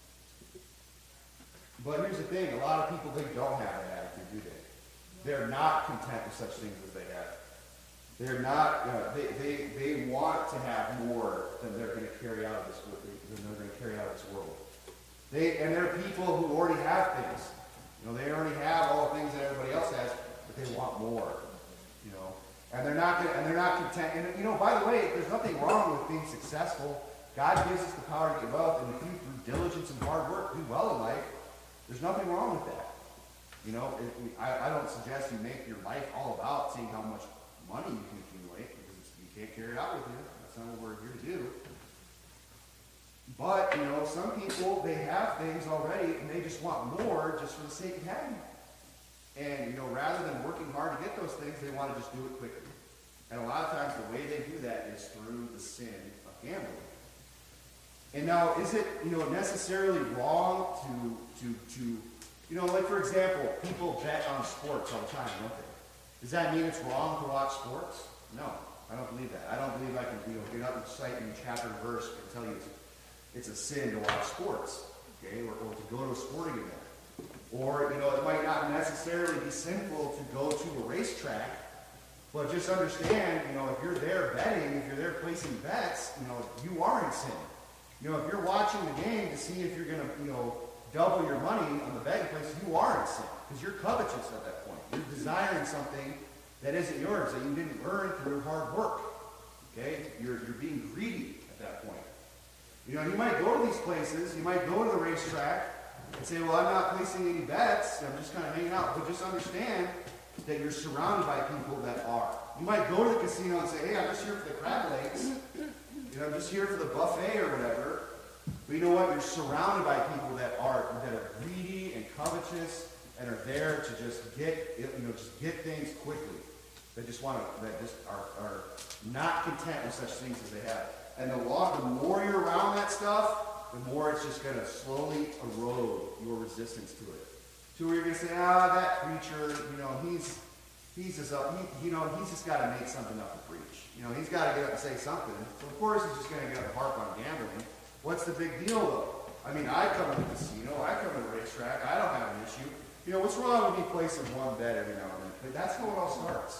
But here's the thing: a lot of people, they don't have that attitude, do they? They're not content with such things as they have. They're not. You know, they they they want to have more than they're going to carry out of this than they're going to carry out of this world. They and there are people who already have things. You know, they already have all the things that everybody else has, but they want more. You know, and they're not gonna, and they're not content. And you know, by the way, there's nothing wrong with being successful. God gives us the power to get wealth, and if you, through diligence and hard work, do well in life, there's nothing wrong with that. You know, it, I, I don't suggest you make your life all about seeing how much money you can accumulate, because it's, you can't carry it out with you. That's not what we're here to do. But, you know, some people, they have things already, and they just want more just for the sake of having it. And, you know, rather than working hard to get those things, they want to just do it quickly. And a lot of times the way they do that is through the sin of gambling. And now, is it, you know, necessarily wrong to, to, to, you know, like, for example, people bet on sports all the time, don't they? Does that mean it's wrong to watch sports? No, I don't believe that. I don't believe I can, you know, get up and cite in chapter and verse and tell you it's It's a sin to watch sports, okay, or, or to go to a sporting event. Or, you know, it might not necessarily be sinful to go to a racetrack, but just understand, you know, if you're there betting, if you're there placing bets, you know, you are in sin. You know, if you're watching the game to see if you're going to, you know, double your money on the betting place, you are in sin, because you're covetous at that point. You're desiring something that isn't yours, that you didn't earn through hard work, okay? You're, you're being greedy at that point. You know, you might go to these places, you might go to the racetrack and say, well, I'm not placing any bets, I'm just kind of hanging out. But just understand that you're surrounded by people that are. You might go to the casino and say, hey, I'm just here for the crab legs. You know, I'm just here for the buffet or whatever. But you know what? You're surrounded by people that are that are greedy and covetous and are there to just get, you know, just get things quickly. They just want to, that just are, are not content with such things as they have. And the, long, the more you're around that stuff, the more it's just going to slowly erode your resistance to it. To where you're going to say, ah, oh, that preacher, you know, he's he's just up, he, you know, he's just got to make something up to preach. You know, he's got to get up and say something. So of course he's just going to get up and harp on gambling. What's the big deal though? I mean, I come to the casino, I come to the racetrack, I don't have an issue. You know, what's wrong with me placing one bet every now and then? But that's how it all starts.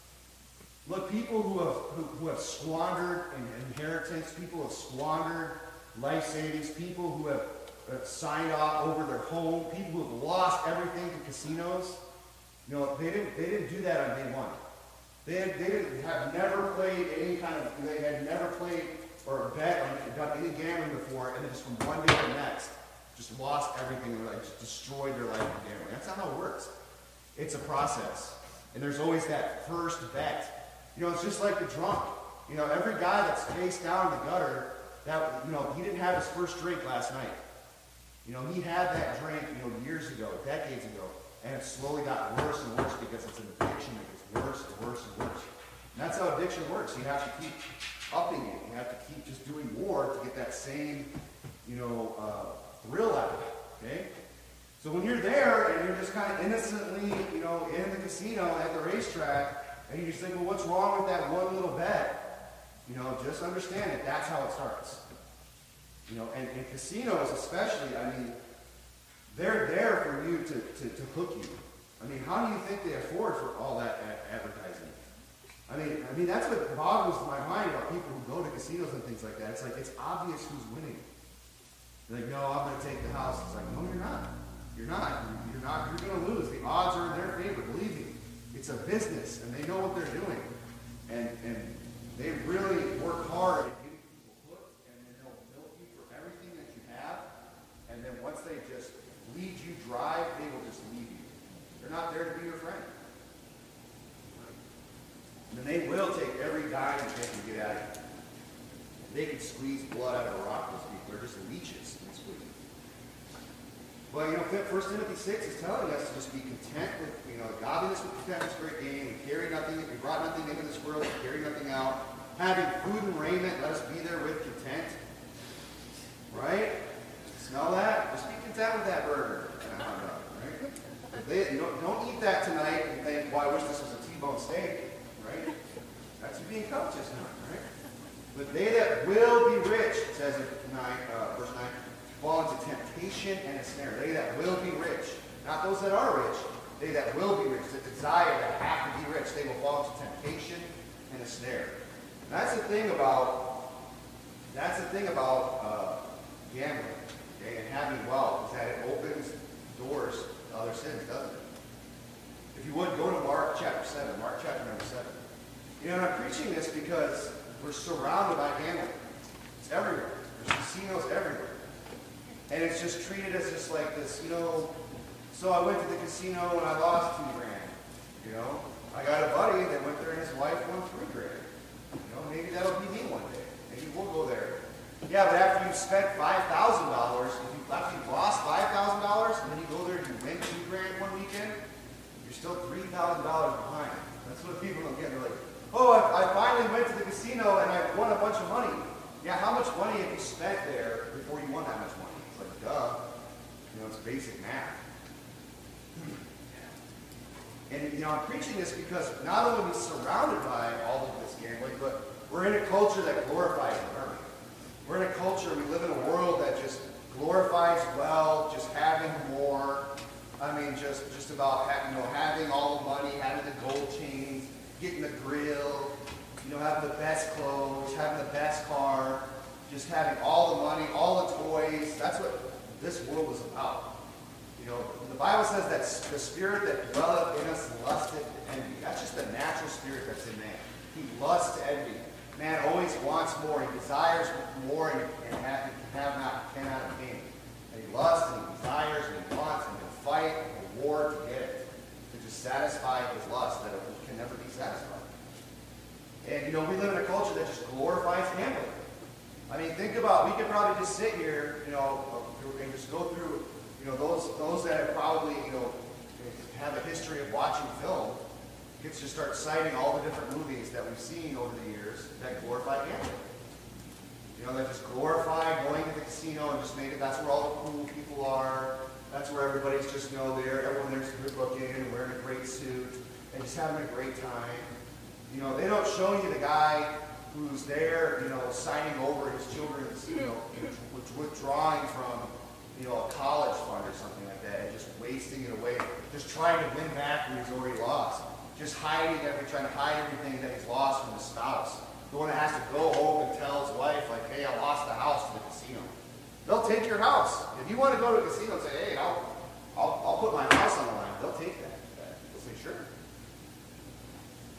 Look, people who have who, who have squandered an inheritance, people who have squandered life savings, people who have uh, signed off over their home, people who have lost everything to casinos, you know, they didn't they didn't do that on day one. They had, they didn't have never played any kind of, they had never played or bet or done any gambling before, and then just from one day to the next, just lost everything and like just destroyed their life with gambling. That's not how it works. It's a process. And there's always that first bet. You know, it's just like the drunk. You know, every guy that's face down in the gutter, that, you know, he didn't have his first drink last night. You know, he had that drink, you know, years ago, decades ago, and it slowly got worse and worse because it's an addiction that gets worse and worse and worse. And that's how addiction works. You have to keep upping it. You have to keep just doing more to get that same, you know, uh, thrill out of it, okay? So when you're there and you're just kind of innocently, you know, in the casino at the racetrack, and you just think, well, what's wrong with that one little bet? You know, just understand that that's how it starts. You know, and, and casinos especially, I mean, they're there for you to, to, to hook you. I mean, how do you think they afford for all that a- advertising? I mean, I mean, that's what boggles my mind about people who go to casinos and things like that. It's like, it's obvious who's winning. They're like, no, I'm going to take the house. It's like, no, you're not. You're not. You're not. You're going to lose. The odds are in their favor. Believe me. It's a business, and they know what they're doing. And, and they really work hard at getting people hooked, and then they'll milk you for everything that you have. And then once they just lead you dry, they will just leave you. They're not there to be your friend. And they will take every dime they can get out of you. They can squeeze blood out of a rock, those people. They're just leeches. Well, you know, First Timothy six is telling us to just be content with, you know, godliness with contentment is a great gain. We carry nothing, we brought nothing into this world, we carry nothing out. Having food and raiment, let us be there with content. Right? Smell that? Just be content with that burger and a hot dog, right? If they, you don't, don't eat that tonight and think, well, I wish this was a T-bone steak, right? That's being covetous, right? But they that will be rich, it says in nine, uh, verse nine, fall into temptation and a snare. They that will be rich, not those that are rich, they that will be rich, the desire that have to be rich, they will fall into temptation and a snare. And that's the thing about, that's the thing about uh, gambling, okay, and having wealth, is that it opens doors to other sins, doesn't it? If you would, go to Mark chapter seven, Mark chapter number seven. You know, and I'm preaching this because we're surrounded by gambling. It's everywhere. There's casinos everywhere. And it's just treated as just like this, you know, so I went to the casino and I lost two grand, you know. I got a buddy that went there and his wife won three grand. You know, maybe that'll be me one day. Maybe we'll go there. Yeah, but after you've spent five thousand dollars, if you, after you've lost five thousand dollars, and then you go there and you win two grand one weekend, you're still three thousand dollars behind. That's what people don't get. They're like, oh, I, I finally went to the casino and I won a bunch of money. Yeah, how much money have you spent there before you won that much money? Like, duh. You know, it's basic math. And, you know, I'm preaching this because not only are we surrounded by all of this gambling, but we're in a culture that glorifies it, aren't we? We're in a culture, we live in a world that just glorifies wealth, just having more. I mean, just, just about, having, you know, having all the money, having the gold chains, getting the grill, you know, having the best clothes, having the best car, just having all the money, all the toys. That's what this world is about. You know, the Bible says that the spirit that dwelleth in us lusteth to envy. That's just the natural spirit that's in man. He lusts to envy. Man always wants more. He desires more and, and have, have not, cannot obtain. And he lusts and he desires and he wants and he'll fight and war to get it. To just satisfy his lust that it can never be satisfied. And, you know, we live in a culture that just glorifies gambling. I mean, think about, we could probably just sit here, you know, and just go through, you know, those those that have probably, you know, have a history of watching film, gets to start citing all the different movies that we've seen over the years that glorify gambling. You know, that just glorify going to the casino and just make it, that's where all the cool people are. That's where everybody's just, you know, there, everyone there's good looking and wearing a great suit and just having a great time. You know, they don't show you the guy who's there, you know, signing over his children's, you know, withdrawing from, you know, a college fund or something like that and just wasting it away, just trying to win back what he's already lost, just hiding every, trying to hide everything that he's lost from his spouse. The one that has to go home and tell his wife, like, hey, I lost the house to the casino. They'll take your house. If you want to go to a casino and say, hey, I'll, I'll, I'll put my house on the line, they'll take that. They'll say, sure.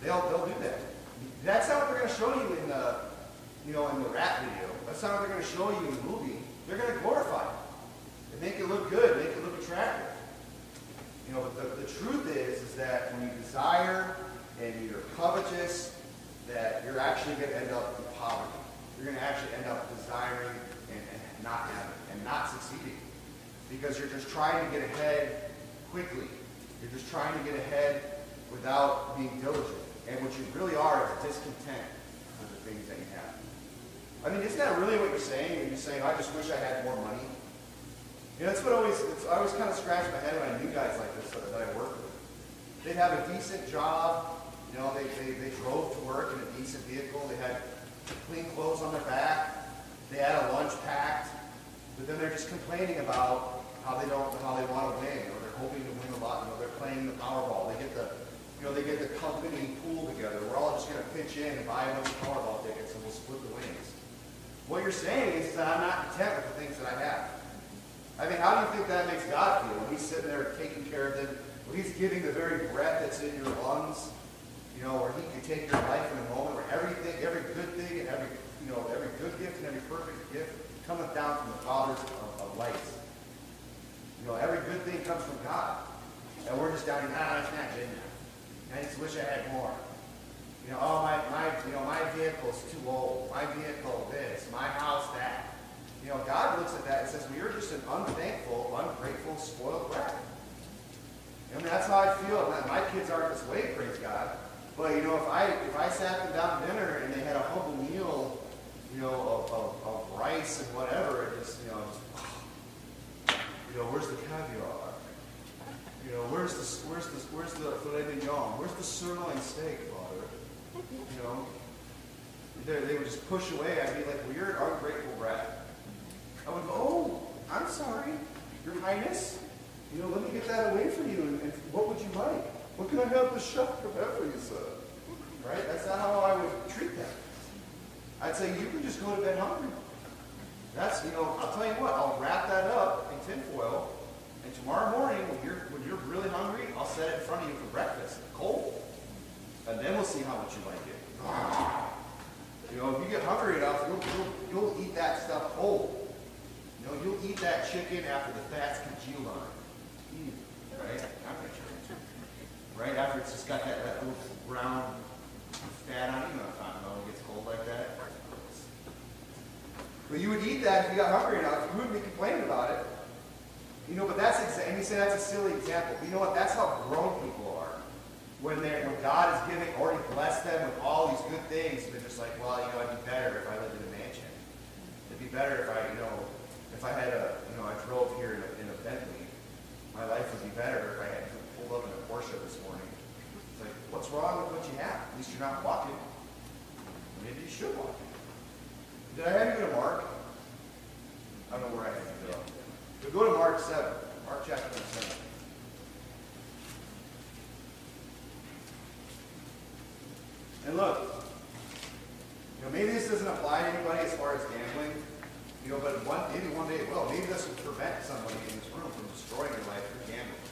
They'll, they'll do that. That's not what they're going to show you in the, you know, in the rap video. That's not what they're going to show you in the movie. They're going to glorify it. They make it look good, make it look attractive. You know, but the, the truth is, is that when you desire and you're covetous, that you're actually going to end up in poverty. You're going to actually end up desiring and, and not having, and not succeeding. Because you're just trying to get ahead quickly. You're just trying to get ahead without being diligent. And what you really are is discontent with the things that you have. I mean, isn't that really what you're saying? When you're saying, I just wish I had more money. You know, that's what always, it's, I always kind of scratch my head when I knew guys like this that, that I worked with. They'd have a decent job. You know, they, they, they drove to work in a decent vehicle. They had clean clothes on their back. They had a lunch packed. But then they're just complaining about how they don't, how they want to win, or they're hoping to win a lot. You know, they're playing the Powerball. They get the, you know, they get the company pool together. We're all just going to pitch in and buy a bunch of Powerball tickets, and we'll split the winnings. What you're saying is that I'm not content with the things that I have. I mean, how do you think that makes God feel when He's sitting there taking care of them, when He's giving the very breath that's in your lungs, you know, where He can take your life in a moment, where everything, every good thing and every, you know, every good gift and every perfect gift cometh down from the Father of, of lights. You know, every good thing comes from God. And we're just down here, ah, it's not good enough. I just wish I had more. You know, oh, my, my, you know, my vehicle's too old. My vehicle this. My house that. You know, God looks at that and says, well, you're just an unthankful, ungrateful, spoiled brat. I mean, that's how I feel. My kids aren't this way, praise God. But, you know, if I if I sat them down to dinner and they had a humble meal, you know, of, of, of rice and whatever, it just, you know, just, you know, where's the caviar? You know, where's the where's the where's the filet mignon? Where's the sirloin steak, Father? You know, they, they would just push away. I'd be like, well, you're an ungrateful brat. I would go, oh, I'm sorry, Your Highness. You know, let me get that away from you. And, and what would you like? What can I have the chef prepare for you, sir? Right? That's not how I would treat them. I'd say, you can just go to bed hungry. That's, you know, I'll tell you what, I'll wrap that up in tinfoil, and tomorrow morning, when you're when you're really hungry, I'll set it in front of you for breakfast, cold. And then we'll see how much you like it. You know, if you get hungry enough, you'll, you'll, you'll eat that stuff cold. You know, you'll eat that chicken after the fat's congealed on it. Right? I'm not sure. Right? After it's just got that, that little brown fat on it. You know what I'm talking about when it gets cold like that. But you would eat that if you got hungry enough. You wouldn't be complaining about it. You know, but that's, exa- and you say that's a silly example. But you know what? That's how grown people are. When they when God is giving, already blessed them with all these good things, they're just like, well, you know, it'd be better if I lived in a mansion. It'd be better if I, you know, if I had a, you know, I drove here in a, in a Bentley. My life would be better if I had pulled up in a Porsche this morning. It's like, what's wrong with what you have? At least you're not walking. Maybe you should walk. Did I have you go to Mark? I don't know where I had you go. But go to Mark seven. Mark chapter seven. And look, you know, maybe this doesn't apply to anybody as far as gambling, you know, but one, maybe one day it will. Maybe this will prevent somebody in this room from destroying their life through gambling.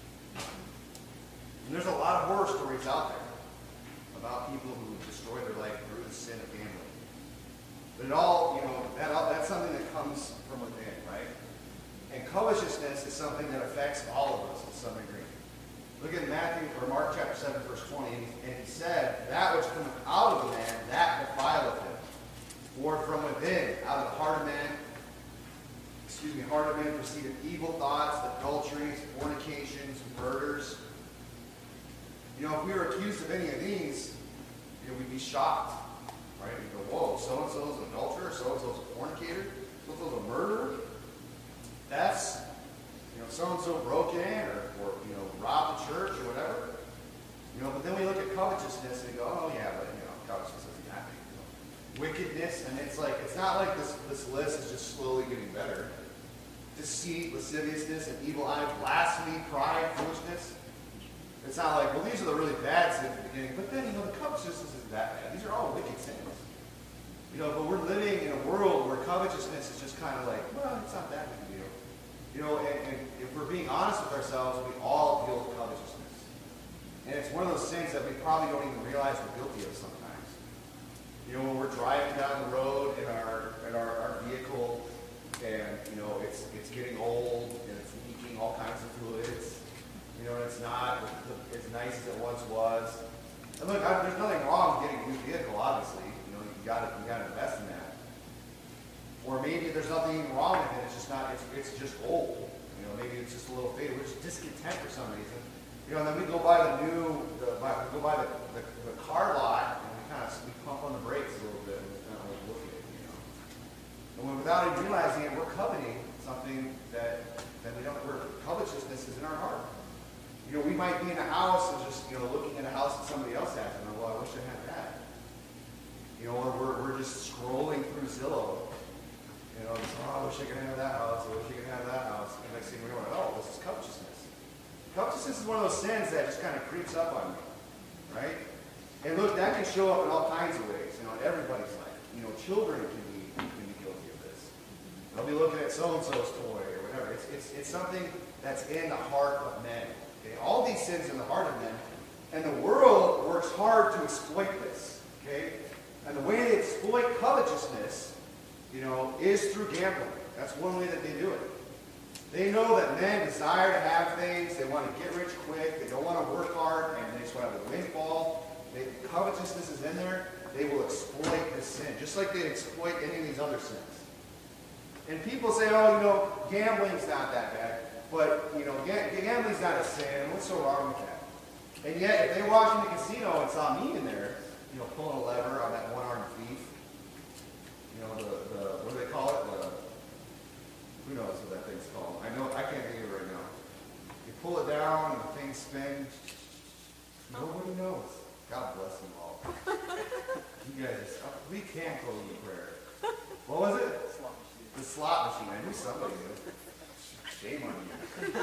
And there's a lot of horror stories out there about people who destroy their life through the sin of gambling. But it all, you know, that all, that's something that comes from within, right? And covetousness is something that affects all of us to some degree. Look at Matthew or Mark chapter seven, verse twenty, and he, and he said, that which cometh out of a man, that defileth him. For from within, out of the heart of man, excuse me, heart of man proceedeth evil thoughts, adulteries, fornications, murders. You know, if we were accused of any of these, you know, we'd be shocked. Right? We'd go, whoa, so-and-so's an adulterer, so-and-so's a fornicator, so-and-so's a murderer. That's, you know, so-and-so broke in or, or, you know, robbed the church or whatever. You know, but then we look at covetousness and we go, oh, yeah, but, you know, covetousness isn't happening. You know, wickedness, and it's like, it's not like this, this list is just slowly getting better. Deceit, lasciviousness, and evil eye, blasphemy, pride, foolishness. It's not like, well, these are the really bad sins at the beginning, but then, you know, the covetousness isn't that bad. These are all wicked sins. You know, but we're living in a world where covetousness is just kind of like, well, it's not that big a deal. You know, and, and if we're being honest with ourselves, we all deal with covetousness. And it's one of those sins that we probably don't even realize we're guilty of sometimes. You know, when we're driving down the road in our in our, our vehicle, and you know it's it's getting old and it's leaking all kinds of fluids. You know, and it's not as nice as it once was. And look, I, there's nothing wrong with getting a new vehicle. Obviously, you know, you got to you got to invest in that. Or maybe there's nothing even wrong with it. It's just not. It's it's just old. You know, maybe it's just a little faded. We're just discontent for some reason. You know, and then we go by the new, the, by, we go by the, the, the car lot, and we kind of we pump on the brakes a little bit, and we kind of like look at it, you know. And when, without even realizing it, we're coveting something that that we don't. We're covetousness is in our heart. You know, we might be in a house and just you know looking at a house that somebody else has, and well, I wish I had that. You know, or we're we're just scrolling through Zillow. You know, just, oh, I wish I could have that house. I wish I could have that house. And next thing we know, oh, this is covetousness. Covetousness is one of those sins that just kind of creeps up on me, right? And look, that can show up in all kinds of ways, you know, in everybody's life. You know, children can be can be guilty of this. They'll be looking at so-and-so's toy or whatever. It's it's it's something that's in the heart of men. Okay, all these sins in the heart of men, and the world works hard to exploit this. Okay, and the way they exploit covetousness, you know, is through gambling. That's one way that they do it. They know that men desire to have things. They want to get rich quick. They don't want to work hard, and they just want to have a windfall. They, covetousness is in there. They will exploit this sin, just like they exploit any of these other sins. And people say, oh, you know, gambling's not that bad. But, you know, gambling's not a sin. What's so wrong with that? And yet, if they walked in the casino and saw me in there, you know, pulling a lever on that one-armed thief, you know, the, the what do they call it? The, who knows what that thing's called? I know, I can't think of it right now. You pull it down and the thing spins. Nobody knows. God bless them all. You guys, uh, we can't go in prayer. What was it? Slot machine. The slot machine. I knew somebody knew. Shame on you.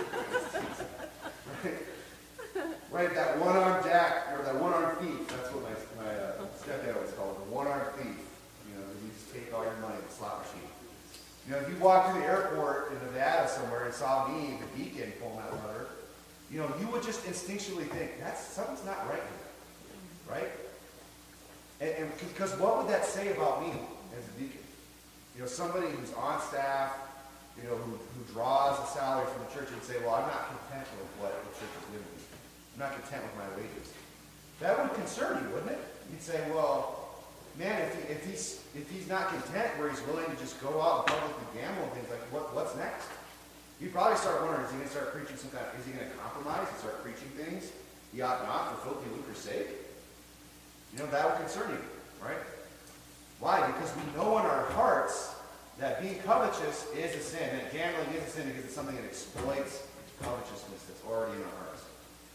Right, that one-armed jack, or that one-armed thief. That's what my, my uh, stepdad was called, the one-armed thief. You know, you just take all your money at the slot machine. You know, if you walked through the airport in Nevada somewhere and saw me, the deacon, pulling that lever, you know, you would just instinctually think, that's something's not right here. Right? And, and because what would that say about me as a deacon? You know, somebody who's on staff, you know, who, who draws a salary from the church would say, well, I'm not content with what the church is giving me. I'm not content with my wages. That would concern you, wouldn't it? You'd say, well, man, if, he, if he's if he's not content where he's willing to just go out in public and gamble and things like, what what's next? You'd probably start wondering, is he going to start preaching some kind of, is he going to compromise and start preaching things he ought not for filthy lucre's sake? You know, that would concern you, right? Why? Because we know in our hearts that being covetous is a sin, and gambling is a sin because it's something that exploits covetousness that's already in our hearts.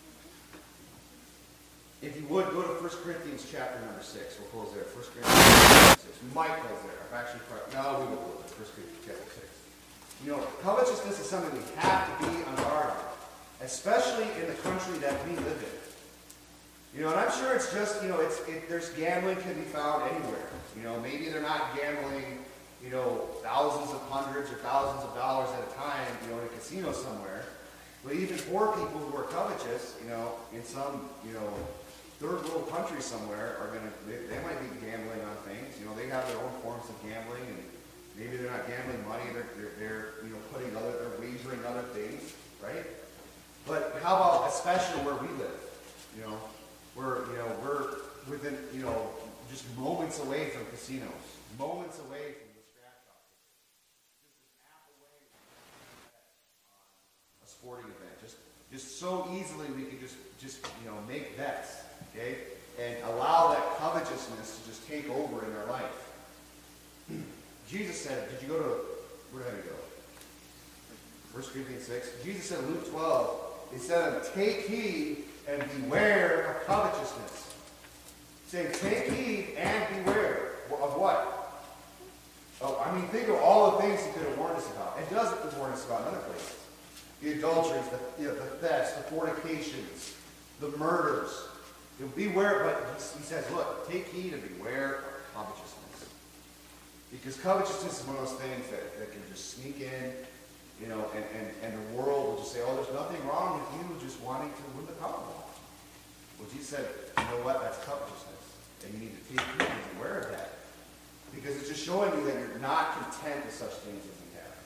If you would, go to First Corinthians chapter number six. We'll close there. First Corinthians chapter six. We might close there. I've actually, no, we will close there. First Corinthians chapter six. You know, covetousness is something we have to be on guard on, especially in the country that we live in. You know, and I'm sure it's just, you know, it's it, there's gambling can be found anywhere. You know, maybe they're not gambling, you know, thousands of hundreds or thousands of dollars at a time, you know, in a casino somewhere. But even poor people who are covetous, you know, in some, you know, third world country somewhere are going to, they, they might be gambling on things. You know, they have their own forms of gambling, and maybe they're not gambling money, they're, they're, they're you know, putting other, they're wagering other things, right? But how about especially where we live? You know, we're, you know, we're within, you know, just moments away from casinos, moments away from the scratch offs, just an app away from a sporting event. Just, just so easily we can just, just, you know, make bets. Okay? And allow that covetousness to just take over in our life. Jesus said, did you go to, where did I go? First Corinthians six. Jesus said in Luke twelve, he said, take heed and beware of covetousness. Saying, take heed and beware of what? Oh, I mean, think of all the things he could have warned us about. It doesn't warn us about in other places. The adulteries, the, you know, the thefts, the fornications, the murders. You know, beware, but he says, look, take heed and beware of covetousness. Because covetousness is one of those things that, that can just sneak in, you know, and, and, and the world will just say, oh, there's nothing wrong with you just wanting to win the Powerball. Well, Jesus said, you know what? That's covetousness. And you need to take heed and beware of that. Because it's just showing you that you're not content with such things as you have.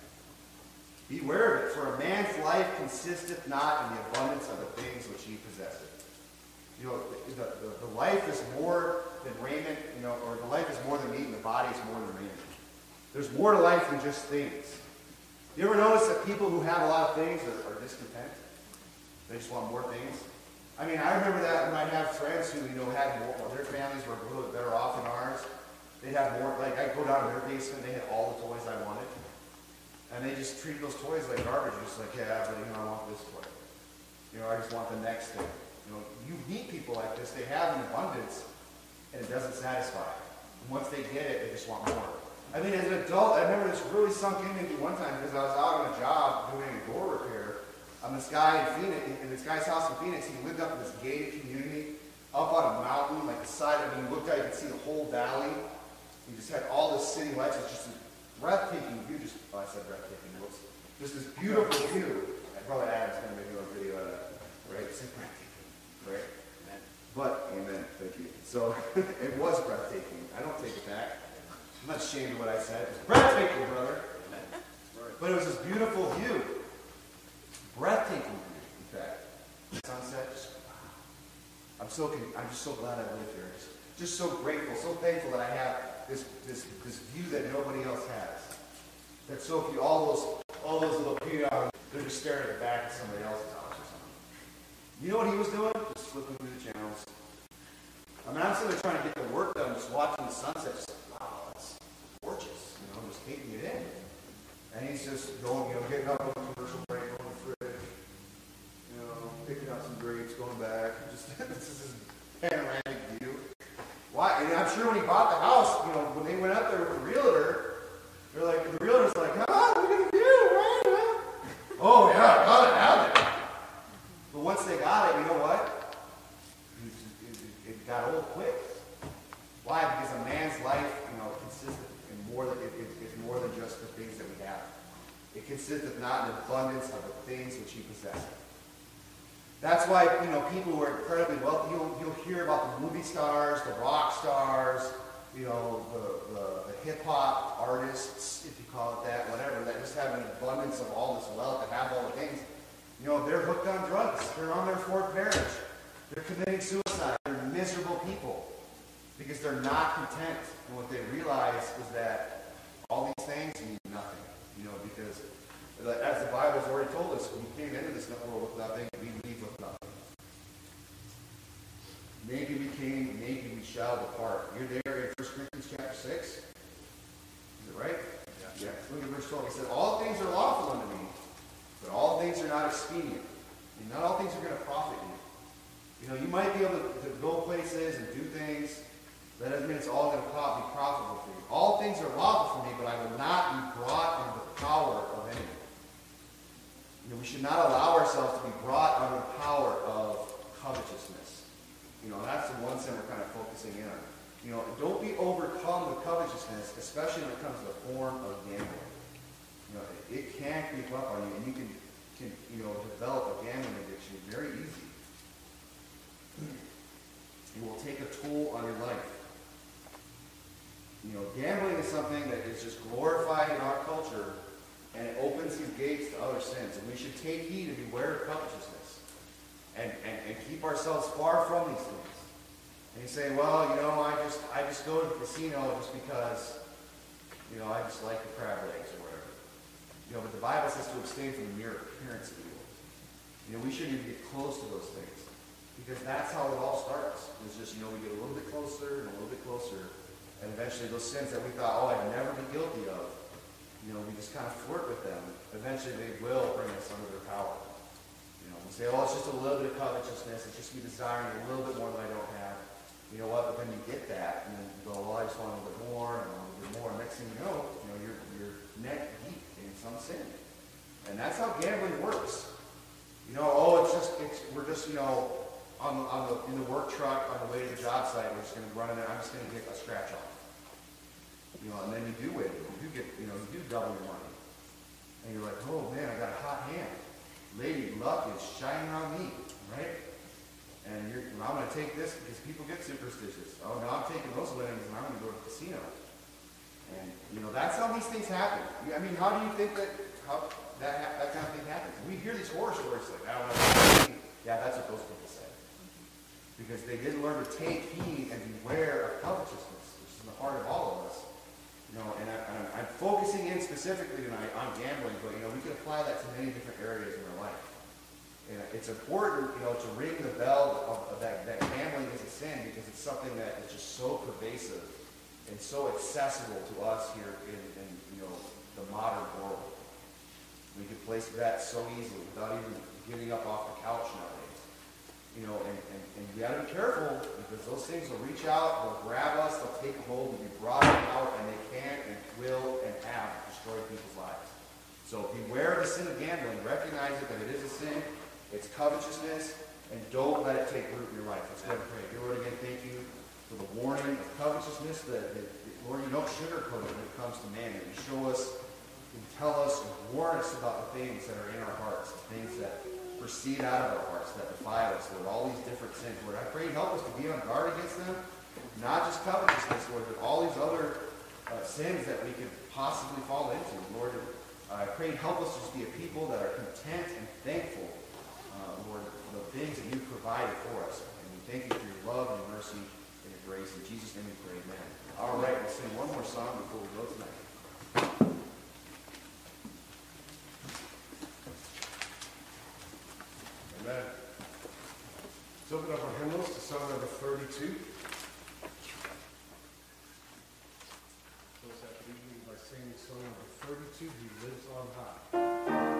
Beware of it, for a man's life consisteth not in the abundance of the things which he possesseth. You know, the, the, the life is more than raiment, you know, or the life is more than meat, and the body is more than raiment. There's more to life than just things. You ever notice that people who have a lot of things are, are discontent? They just want more things. I mean, I remember that when I have friends who, you know, had more, well, their families were a little bit better off than ours. They had more, like, I'd go down to their basement, they had all the toys I wanted. And they just treated those toys like garbage, just like, yeah, but, you know, I want this toy. You know, I just want the next thing. You know, you meet people like this, they have an abundance, and it doesn't satisfy. And once they get it, they just want more. I mean, as an adult, I remember this really sunk in me one time because I was out on a job doing a door repair on this guy in Phoenix, in this guy's house in Phoenix. He lived up in this gated community, up on a mountain, like the side of it. You looked out, you could see the whole valley. He just had all this city lights. It's just a breathtaking view. Just, oh, I said breathtaking. Whoops. Just this beautiful view. And Brother Adam's going to make a video out of that. Right? It's breathtaking. Right? Amen. But, amen. Thank you. So, it was breathtaking. I don't take it back. I'm not ashamed of what I said. It's breathtaking, brother. But it was this beautiful view. Breathtaking view, in fact. Sunset. Just, wow. I'm so I'm just so glad I live here. Just, just so grateful, so thankful that I have this this this view that nobody else has. That so if you all those all those little peons, they're just staring at the back of somebody else's house or something. You know what he was doing? Just flipping through the channels. I mean, I'm sitting there trying to get the work done, just watching the sunset. Just like, wow, that's gorgeous. You know, just taking it in. And he's just going, you know, getting up on the commercial break, going to the fridge, you know, picking up some grapes, going back. Just this is his panoramic view. Why? And I'm sure when he bought the house, you know, when they went up there with the realtor, they're like, the realtor's like, ah, look at the view, right? Oh yeah, I got it, have it. But once they got it, you know what? It got old quick. Why? Because a man's life, you know, consists in more than it, it, it's more than just the things that we have. It consisteth not in abundance of the things which he possesses. That's why, you know, people who are incredibly wealthy, you'll, you'll hear about the movie stars, the rock stars, you know, the, the, the hip-hop artists, if you call it that, whatever, that just have an abundance of all this wealth, that have all the things. You know, they're hooked on drugs. They're on their fourth marriage. They're committing suicide. They're miserable people because they're not content. And what they realize is that all these things mean nothing. You know, because as the Bible's already told us, we came into this world with nothing, we leave with nothing. Maybe we came, maybe we shall depart. You're there in First Corinthians chapter six. Is it right? Yeah. yeah. Look at verse twelve. He said, all things are lawful unto me, but all things are not expedient. And not all things are going to profit you. You know, you might be able to, to go places and do things. That doesn't mean it's all going to be profitable for you. All things are lawful for me, but I will not be brought into the power of any. You know, we should not allow ourselves to be brought under the power of covetousness. You know, that's the one sin we're kind of focusing in on. You know, don't be overcome with covetousness, especially when it comes to the form of gambling. You know, it, it can creep up on you, and you can, can, you know, develop a gambling addiction very easy. It will take a toll on your life. You know, gambling is something that is just glorified in our culture, and it opens these gates to other sins. And we should take heed and beware of covetousness, and, and, and keep ourselves far from these things. And you say, well, you know, I just I just go to the casino just because, you know, I just like the crab legs or whatever. You know, but the Bible says to abstain from the mere appearance of evil. You know, we shouldn't even get close to those things. Because that's how it all starts. It's just, you know, we get a little bit closer and a little bit closer. And eventually those sins that we thought, oh, I'd never be guilty of, you know, we just kind of flirt with them. Eventually they will bring us under their power. You know, we say, oh, it's just a little bit of covetousness. It's just me desiring a little bit more than I don't have. You know what? But then you get that, and then you go, well, I just want a little bit more, and a little bit more. And next thing you know, you know, you're, you're neck deep in some sin. And that's how gambling works. You know, oh, it's just, it's, we're just, you know, On the, on the, in the work truck on the way to the job site, we're just going to run in there. I'm just going to get a scratch off. You know, and then you do win. You do get, you know, you do double your money. And you're like, oh man, I got a hot hand. Lady luck is shining on me, right? And you're, I'm going to take this because people get superstitious. Oh, now I'm taking those winnings and I'm going to go to the casino. And, you know, that's how these things happen. I mean, how do you think that how that, ha- that kind of thing happens? We hear these horror stories like, I don't know. Yeah, that's what those people say. Because they didn't learn to take heed and beware of covetousness, which is in the heart of all of us. You know, and I, I'm, I'm focusing in specifically tonight on gambling, but, you know, we can apply that to many different areas in our life. And it's important, you know, to ring the bell of, of that, that gambling is a sin because it's something that is just so pervasive and so accessible to us here in, in you know, the modern world. We can place bets so easily without even getting up off the couch nowadays. You know, and, and, and you got to be careful because those things will reach out, they'll grab us, they'll take a hold, and be brought out, and they can and will and have destroyed people's lives. So beware of the sin of gambling. Recognize it that it is a sin. It's covetousness, and don't let it take root in your life. Let's go ahead and pray. Dear Lord, again, thank you for the warning of covetousness. That, that Lord, you don't sugarcoat it when it comes to man. That you show us, and tell us, and warn us about the things that are in our hearts, the things that proceed out of our hearts, that defile us, Lord. All these different sins, Lord. I pray you help us to be on guard against them. Not just covetousness, Lord, but all these other uh, sins that we could possibly fall into. Lord, I pray you help us to just be a people that are content and thankful, uh, Lord, for the things that you've provided for us. And we thank you for your love and your mercy and your grace. In Jesus' name we pray, amen. All right, we'll sing one more song before we go tonight. Amen. Let's open up our hymnals to song number thirty-two. Close out the evening by singing song number thirty-two, He Lives on High.